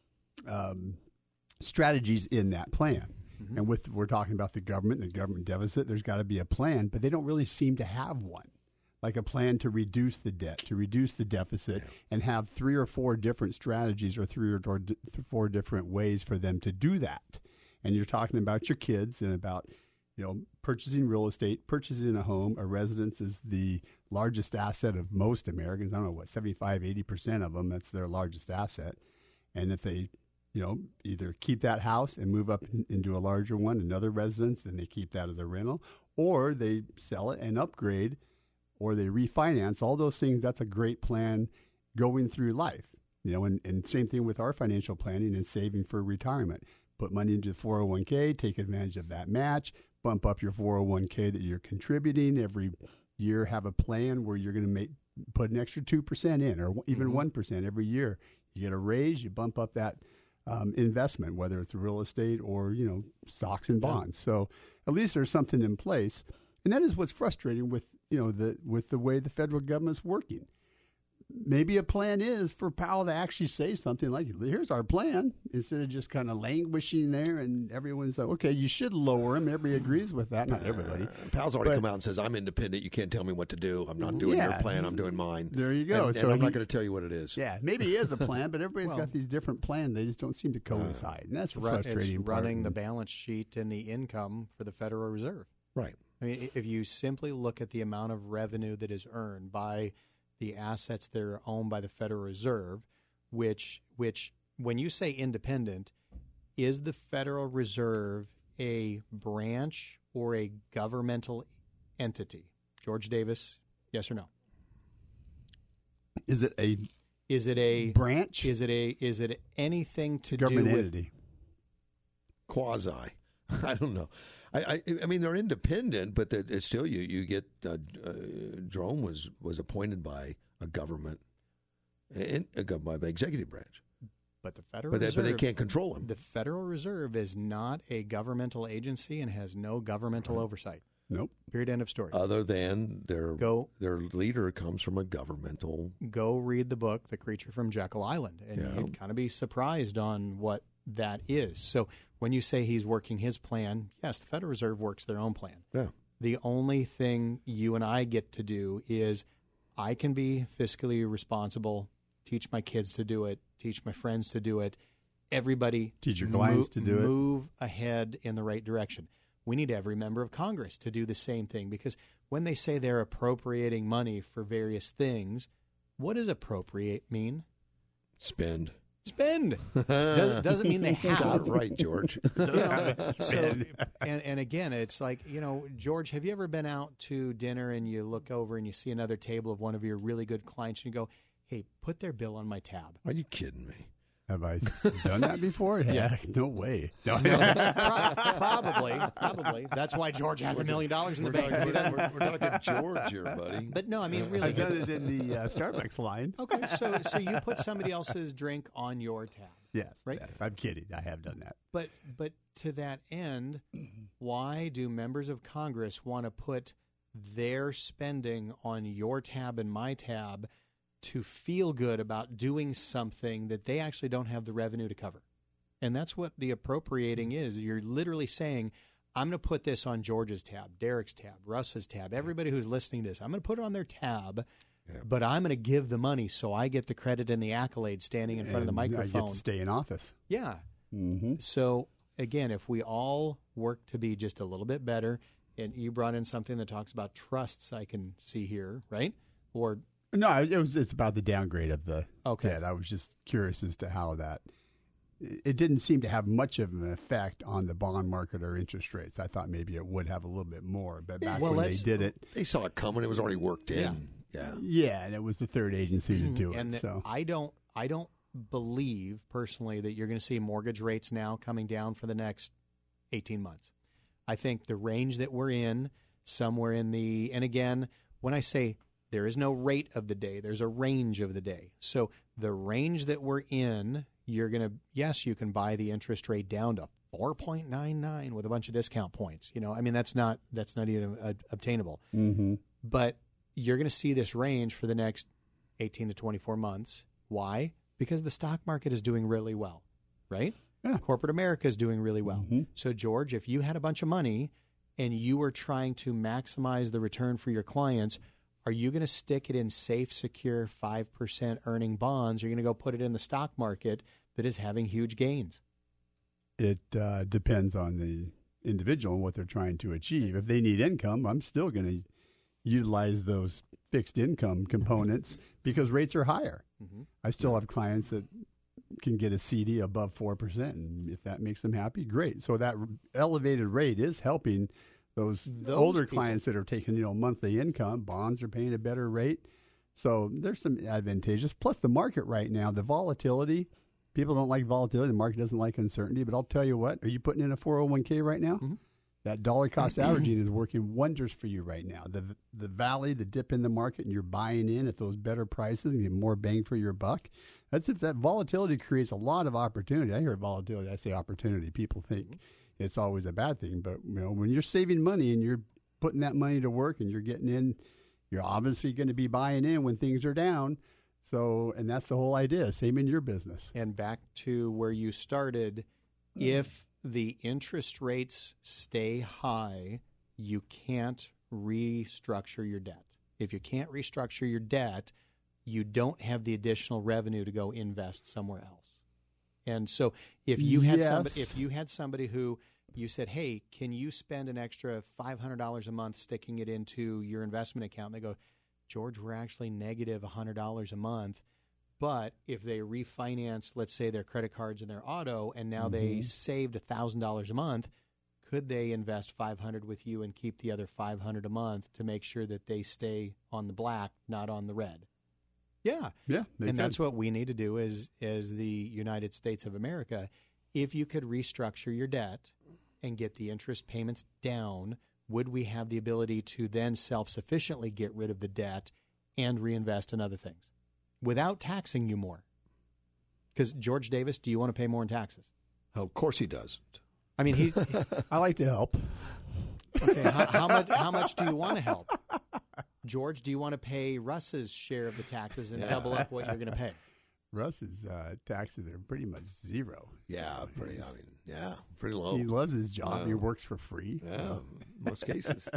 um, strategies in that plan. Mhm. And with we're talking about the government and the government deficit, there's got to be a plan, but they don't really seem to have one. Like a plan to reduce the debt, to reduce the deficit, and have three or four different strategies or three or four, di- four different ways for them to do that. And you're talking about your kids and about, you know, purchasing real estate, purchasing a home. A residence is the largest asset of most Americans. I don't know what, seventy-five, eighty percent of them, that's their largest asset. And if they, you know, either keep that house and move up in- into a larger one, another residence, then they keep that as a rental, or they sell it and upgrade, or they refinance. All those things, that's a great plan going through life. You know, and, and same thing with our financial planning and saving for retirement. Put money into the four oh one k, take advantage of that match, bump up your four oh one k that you're contributing every year. Have a plan where you're going to make put an extra two percent in, or even Mm-hmm. one percent every year. You get a raise, you bump up that um, investment, whether it's real estate or, you know, stocks and bonds. So at least there's something in place. And that is what's frustrating with, you know, the with the way the federal government's working. Maybe a plan is for Powell to actually say something like, here's our plan, instead of just kind of languishing there and everyone's like, okay, you should lower him. Everybody agrees with that. Not everybody. Uh, Powell's already But- come out and says, I'm independent. You can't tell me what to do. I'm not doing Yeah. your plan. I'm doing mine. There you go. And, So and I'm he- not going to tell you what it is. Yeah, maybe he is a plan, but everybody's Well- got these different plans. They just don't seem to coincide. And that's the Run- frustrating it's part. running the balance sheet and the income for the Federal Reserve. Right. I mean, if you simply look at the amount of revenue that is earned by the assets that are owned by the Federal Reserve, which, which when you say independent, is the Federal Reserve a branch or a governmental entity? George Davis, yes or no? Is it a Is it a branch? Is it a is it anything to Government do with entity. Quasi. I don't know. I, I, I mean, they're independent, but they're, it's still you. You get uh, uh, Jerome was was appointed by a government, in, a, gov- by the executive branch, But the Federal but they, Reserve, but they can't control him. The Federal Reserve is not a governmental agency and has no governmental oversight. Nope. Period. End of story. Other than their Go- their leader comes from a governmental. Go read the book, The Creature from Jekyll Island, and Yeah. you'd kind of be surprised on what that is. So when you say he's working his plan, yes, the Federal Reserve works their own plan. Yeah. The only thing you and I get to do is I can be fiscally responsible, teach my kids to do it, teach my friends to do it, everybody Teach your clients to do it. Move ahead in the right direction. we need every member of Congress to do the same thing, because when they say they're appropriating money for various things, what does appropriate mean? Spend. Spend. Does, doesn't mean they have. Right, George. You know, so, and, and again, it's like, you know, George, have you ever been out to dinner and you look over and you see another table of one of your really good clients and you go, hey, put their bill on my tab? Are you kidding me? Have I done that before? Yeah, no way. No. probably, probably. That's why George has a million dollars in the bank. Talking, we're, we're, we're talking George here, buddy. But no, I mean, really. I've done it in the uh, Starbucks line. Okay, so so you put somebody else's drink on your tab. Yes, right. Yes, I'm kidding. I have done that. But but to that end, why do members of Congress want to put their spending on your tab and my tab to feel good about doing something that they actually don't have the revenue to cover? And that's what the appropriating is. You're literally saying, I'm going to put this on George's tab, Derek's tab, Russ's tab, everybody who's listening to this. I'm going to put it on their tab, yeah. but I'm going to give the money so I get the credit and the accolade standing in front and of the microphone. I get to stay in office. Yeah. Mm-hmm. So, again, if we all work to be just a little bit better, and you brought in something that talks about trusts, I can see here, right? Or No, it was. It's about the downgrade of the okay. debt. I was just curious as to how that. It didn't seem to have much of an effect on the bond market or interest rates. I thought maybe it would have a little bit more, but back well, when they did it, they saw it coming. It was already worked in. Yeah, yeah, yeah and it was the third agency to do and it. So I don't, I don't believe personally that you're going to see mortgage rates now coming down for the next eighteen months. I think the range that we're in, somewhere in the, and again, when I say there is no rate of the day, there's a range of the day. So the range that we're in, you're going to, yes, you can buy the interest rate down to four point nine nine with a bunch of discount points. You know, I mean, that's not, that's not even uh, obtainable. Mm-hmm. But you're going to see this range for the next eighteen to twenty-four months. Why? Because the stock market is doing really well, right? Yeah. Corporate America is doing really well. Mm-hmm. So, George, if you had a bunch of money and you were trying to maximize the return for your clients, are you going to stick it in safe, secure five percent earning bonds? Or are you going to go put it in the stock market that is having huge gains? It uh, depends on the individual and what they're trying to achieve. If they need income, I'm still going to utilize those fixed income components because rates are higher. Mm-hmm. I still have clients that can get a C D above four percent, and if that makes them happy, great. So that elevated rate is helping Those, Those older people. clients that are taking, you know, monthly income, bonds are paying a better rate. So there's some advantageous. Plus the market right now, the volatility, people don't like volatility. The market doesn't like uncertainty. But I'll tell you what, are you putting in a four oh one k right now? Mm-hmm. That dollar cost averaging is working wonders for you right now. The the valley, the dip in the market, and you're buying in at those better prices and get more bang for your buck. That's if that volatility creates a lot of opportunity. I hear volatility, I say opportunity. People think mm-hmm. it's always a bad thing, but you know, when you're saving money and you're putting that money to work and you're getting in, you're obviously going to be buying in when things are down. So, and that's the whole idea. Same in your business. And back to where you started, if the interest rates stay high, you can't restructure your debt. If you can't restructure your debt, you don't have the additional revenue to go invest somewhere else. And so if you had yes. somebody, if you had somebody who you said, hey, can you spend an extra five hundred dollars a month sticking it into your investment account? And they go, George, we're actually negative one hundred dollars a month. But if they refinance, let's say, their credit cards and their auto, and now mm-hmm. they saved one thousand dollars a month, could they invest five hundred dollars with you and keep the other five hundred dollars a month to make sure that they stay on the black, not on the red? Yeah. Yeah. And can. that's what we need to do as, as the United States of America. If you could restructure your debt and get the interest payments down, would we have the ability to then self-sufficiently get rid of the debt and reinvest in other things without taxing you more? Because, George Davis, do you want to pay more in taxes? Oh, of course he doesn't. I mean, he. I like to help. Okay, how, how much? How much do you want to help, George? Do you want to pay Russ's share of the taxes and yeah. double up what you're going to pay? Russ's uh, taxes are pretty much zero. Yeah, pretty. I mean, yeah, pretty low. He loves his job. Yeah. He works for free. Yeah, most cases.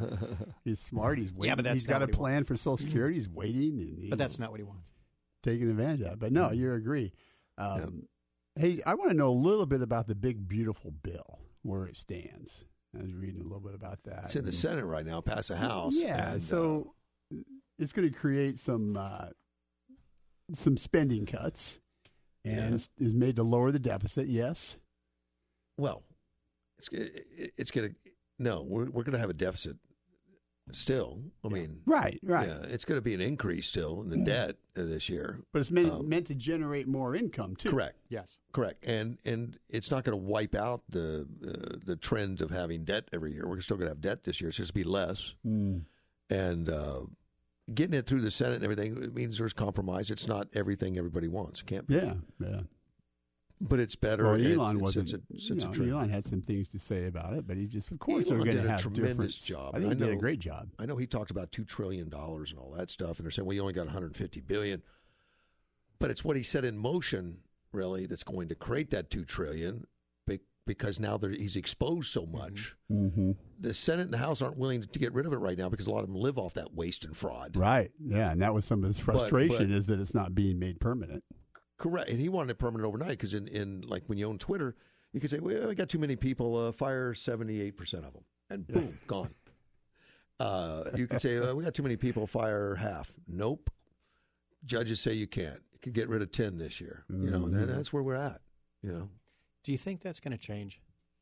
He's smart. He's waiting. Yeah, but that's he's got a he plan wants. for Social Security. He's waiting. And he's but that's not what he wants. Taking advantage of it. But no, you agree. Um, yeah. Hey, I want to know a little bit about the big, beautiful bill, where it stands. I was reading a little bit about that. It's in the Senate right now, past the House. Yeah, and, so uh, it's going to create some uh, some spending cuts, and Yeah. is made to lower the deficit. Yes. Well, it's it, it's going to no. We're we're going to have a deficit still. I mean, Right, right. Yeah, it's going to be an increase still in the debt uh, this year. But it's meant, Um, meant to generate more income too. Correct. Yes. Correct. And and it's not going to wipe out the uh, the trend of having debt every year. We're still going to have debt this year. It's just be less. Mm. And uh, getting it through the Senate and everything, it means there's compromise. It's not everything everybody wants. It can't be. Yeah, yeah. But it's better. Well, and Elon it's, wasn't. It's, it's, you it's a know, trend. Elon had some things to say about it, but he just, of course, Elon they're going did to a have tremendous different job. I think I he did a know- great job. I know he talked about two trillion dollars and all that stuff, and they're saying, well, you only got one hundred fifty billion dollars. But it's what he set in motion, really, that's going to create that two trillion dollars be- because now there- he's exposed so much. Mm-hmm. The Senate and the House aren't willing to get rid of it right now because a lot of them live off that waste and fraud. Right. Yeah, and that was some of his But- frustration but- is that it's not being made permanent. Correct. And he wanted it permanent overnight because, in, in like when you own Twitter, you could say, well, we got too many people, uh, fire seventy-eight percent of them. And boom, gone. Uh, you could say, uh, we got too many people, fire half. Nope. Judges say you can't. You could get rid of ten this year. You know, and Mhm. that's where we're at. You know. Do you think that's going to change?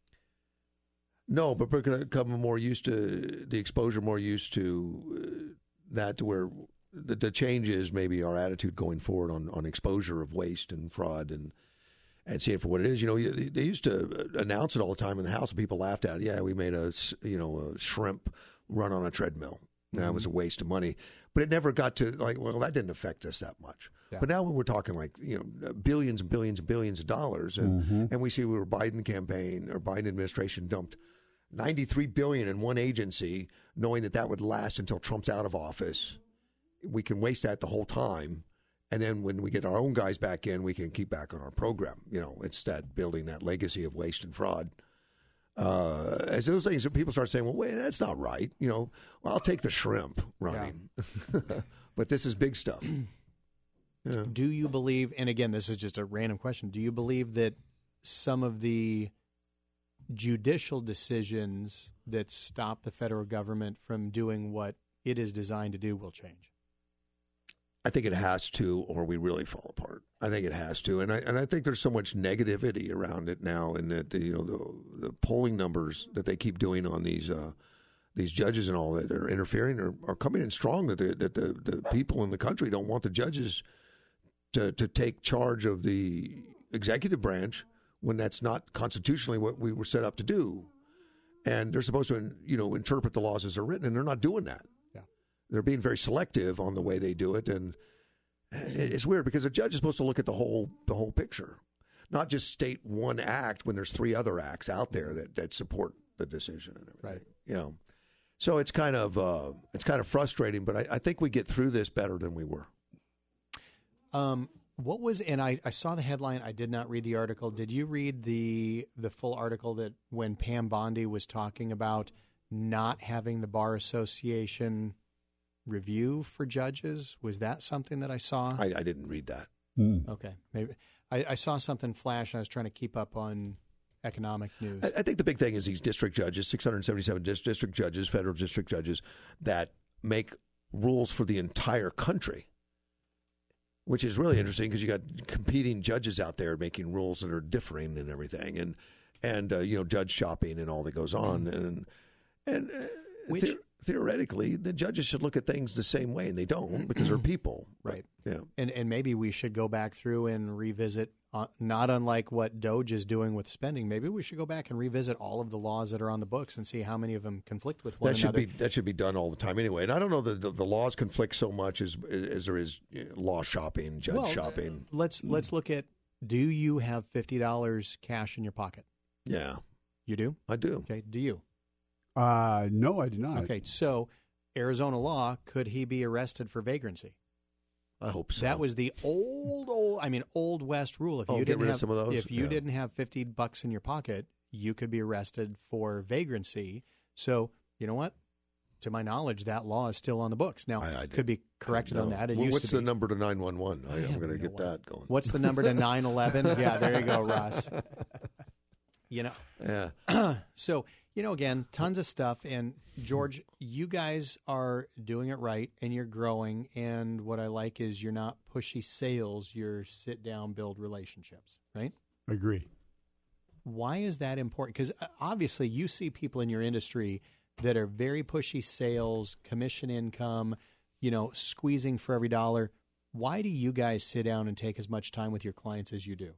No, but we're going to become more used to the exposure, more used to uh, that, to where the, the change is maybe our attitude going forward on, on exposure of waste and fraud and and see it for what it is. You know, they they used to announce it all the time in the House, and people laughed at it. Yeah, we made a s- you know a shrimp run on a treadmill. That was a waste of money, but it never got to like. Well, that didn't affect us that much. Yeah. But now when we're talking like you know billions and billions and billions of dollars, and Mhm. and we see we were Biden campaign or Biden administration dumped ninety-three billion in one agency, knowing that that would last until Trump's out of office. We can waste that the whole time, and then when we get our own guys back in, we can keep back on our program. You know, it's that building that legacy of waste and fraud. Uh, as those things, people start saying, "Well, wait, that's not right." You know, well, I'll take the shrimp running, but this is big stuff. Yeah. Do you believe, and again, this is just a random question, do you believe that some of the judicial decisions that stop the federal government from doing what it is designed to do will change? I think it has to, or we really fall apart. I think it has to, and I and I think there's so much negativity around it now, and that the, you know the the polling numbers that they keep doing on these uh, these judges and all that are interfering are, are coming in strong. That the, that the the people in the country don't want the judges to to take charge of the executive branch when that's not constitutionally what we were set up to do, and they're supposed to you know interpret the laws as they're written, and they're not doing that. They're being very selective on the way they do it, and it's weird because a judge is supposed to look at the whole the whole picture, not just state one act when there's three other acts out there that, that support the decision and everything. Right. You know, so it's kind of uh, it's kind of frustrating, but I, I think we get through this better than we were. Um, what was, and I, I saw the headline. I did not read the article. Did you read the the full article that when Pam Bondi was talking about not having the Bar Association review for judges? Was that something that I saw? I, I didn't read that. Mm. Okay, maybe I, I saw something flash, and I was trying to keep up on economic news. I, I think the big thing is these district judges, six hundred seventy-seven dis- district judges, federal district judges, that make rules for the entire country, which is really interesting because you got competing judges out there making rules that are differing and everything, and and uh, you know judge shopping and all that goes on, and and uh, Which- the- theoretically the judges should look at things the same way, and they don't because they're people, Right. Yeah. And and maybe we should go back through and revisit, uh, not unlike what Doge is doing with spending. Maybe we should go back and revisit all of the laws that are on the books and see how many of them conflict with one That should another. be that should be done all the time anyway. And I don't know that the, the laws conflict so much as as there is you know, law shopping, judge Well, shopping. Let's let's look at, do you have fifty dollars cash in your pocket? Yeah, You do? I do. Okay, do you? Uh, no, I do not. Okay, so Arizona law, could he be arrested for vagrancy? I hope so. That was the old, old, I mean, old West rule. If Oh, you get didn't rid of have, some of those? if you Yeah. didn't have fifty bucks in your pocket, you could be arrested for vagrancy. So, you know what? To my knowledge, that law is still on the books. Now, I- I could be corrected on No. that. It Well, used what's to the be. number to nine one one? I'm have going to no get idea. that going. What's the number to nine eleven? Yeah, there you go, Ross. You know? Yeah. So, you know, again, tons of stuff. And, George, you guys are doing it right, and you're growing. And what I like is you're not pushy sales. You're sit down, build relationships, right? Agree. Why is that important? Because obviously you see people in your industry that are very pushy sales, commission income, you know, squeezing for every dollar. Why do you guys sit down and take as much time with your clients as you do?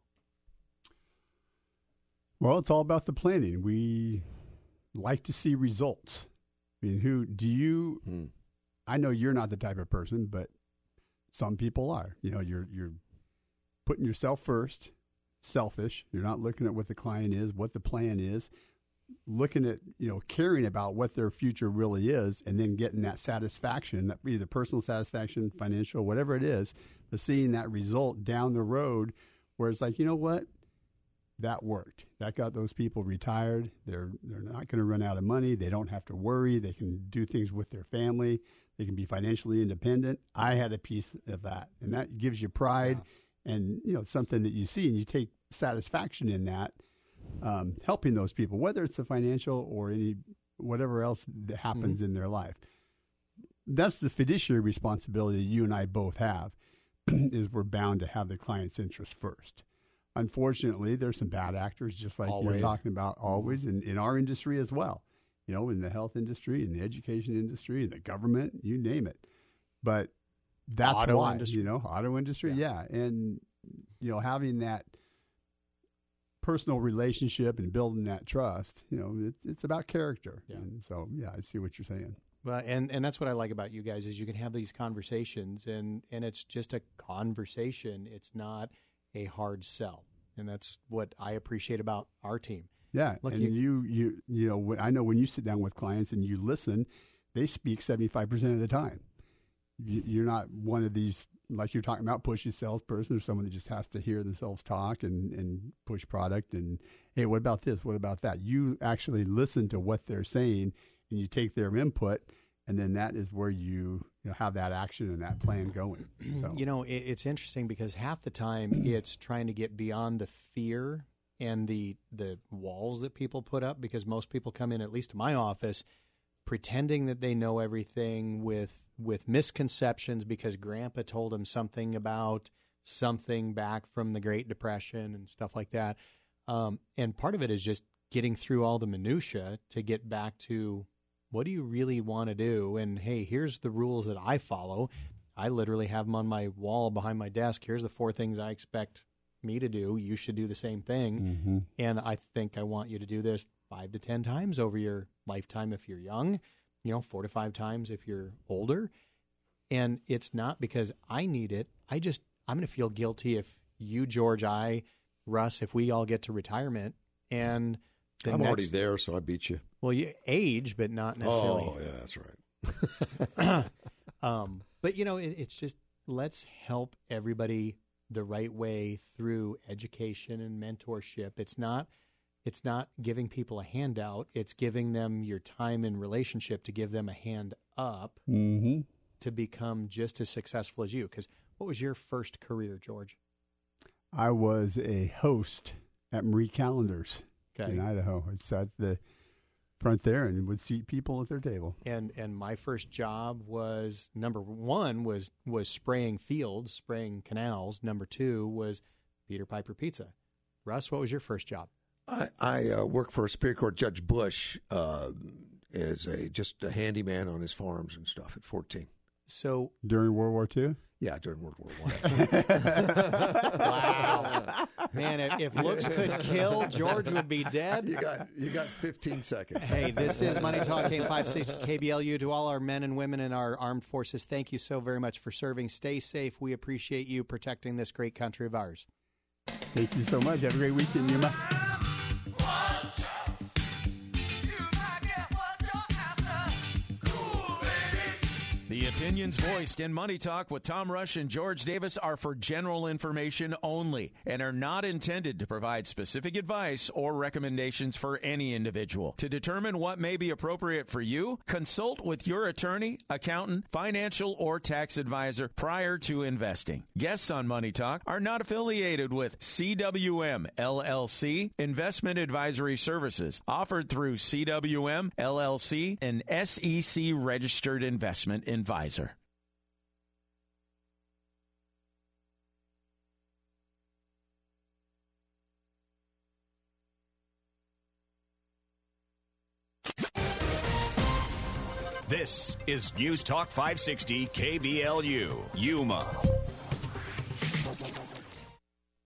Well, it's all about the planning. We like to see results. I mean, who do you? Hmm. I know you're not the type of person, but some people are. You know, you're you're putting yourself first, selfish. You're not looking at what the client is, what the plan is, looking at, you know, caring about what their future really is, and then getting that satisfaction, that either personal satisfaction, financial, whatever it is, but seeing that result down the road where it's like, you know what? That worked. That got those people retired. They're they're not going to run out of money. They don't have to worry. They can do things with their family. They can be financially independent. I had a piece of that, and that gives you pride, yeah. and you know something that you see, and you take satisfaction in that, um, helping those people, whether it's the financial or any whatever else that happens mm-hmm. in their life. That's the fiduciary responsibility you and I both have. Is we're bound to have the client's interest first. Unfortunately, there's some bad actors, just like always. You're talking about, always, in, in our industry as well. You know, in the health industry, in the education industry, in the government, you name it. But that's auto why, industry. you know, auto industry, yeah. yeah. And, you know, having that personal relationship and building that trust, you know, it's, it's about character. Yeah. And so, yeah, I see what you're saying. Well, and, and that's what I like about you guys is you can have these conversations, and, and it's just a conversation. It's not a hard sell, and that's what I appreciate about our team. Yeah, Look, and you, you, you, you know, I know when you sit down with clients and you listen, they speak seventy-five percent of the time. You, you're not one of these, like you're talking about, pushy salesperson or someone that just has to hear themselves talk and, and push product and, hey, what about this? What about that? You actually listen to what they're saying, and you take their input, and then that is where you, you know, have that action and that plan going. So. You know, it, it's interesting because half the time it's trying to get beyond the fear and the the walls that people put up, because most people come in, at least to my office, pretending that they know everything with with misconceptions because Grandpa told them something about something back from the Great Depression and stuff like that. Um, and part of it is just getting through all the minutia to get back to, what do you really want to do? And, hey, here's the rules that I follow. I literally have them on my wall behind my desk. Here's the four things I expect me to do. You should do the same thing. Mm-hmm. And I think I want you to do this five to ten times over your lifetime if you're young, you know, four to five times if you're older. And it's not because I need it. I just, I'm going to feel guilty if you, George, I, Russ, if we all get to retirement and the I'm next, already there, so I beat you. Well, you age, but not necessarily. Oh, yeah, that's right. um, but, you know, it, it's just, let's help everybody the right way through education and mentorship. It's not it's not giving people a handout. It's giving them your time and relationship to give them a hand up mm-hmm. to become just as successful as you. Because what was your first career, George? I was a host at Marie Callender's. Okay. In Idaho. I'd sat at the front there and would seat people at their table. And and my first job was, number one was was spraying fields, spraying canals. Number two was Peter Piper Pizza. Russ, what was your first job? I, I uh, worked for Superior Court Judge Bush uh, as a just a handyman on his farms and stuff at fourteen. So during World War Two? Yeah, during World War One. Wow, man! If, if looks could kill, George would be dead. You got you got fifteen seconds. Hey, this is Money Talk K five sixty K B L U. To all our men and women in our armed forces, thank you so very much for serving. Stay safe. We appreciate you protecting this great country of ours. Thank you so much. Have a great weekend, Yuma. The opinions voiced in Money Talk with Tom Rush and George Davis are for general information only and are not intended to provide specific advice or recommendations for any individual. To determine what may be appropriate for you, consult with your attorney, accountant, financial, or tax advisor prior to investing. Guests on Money Talk are not affiliated with C W M L L C Investment Advisory Services, offered through C W M L L C, an S E C registered investment advisor. This is News Talk five sixty K B L U, Yuma.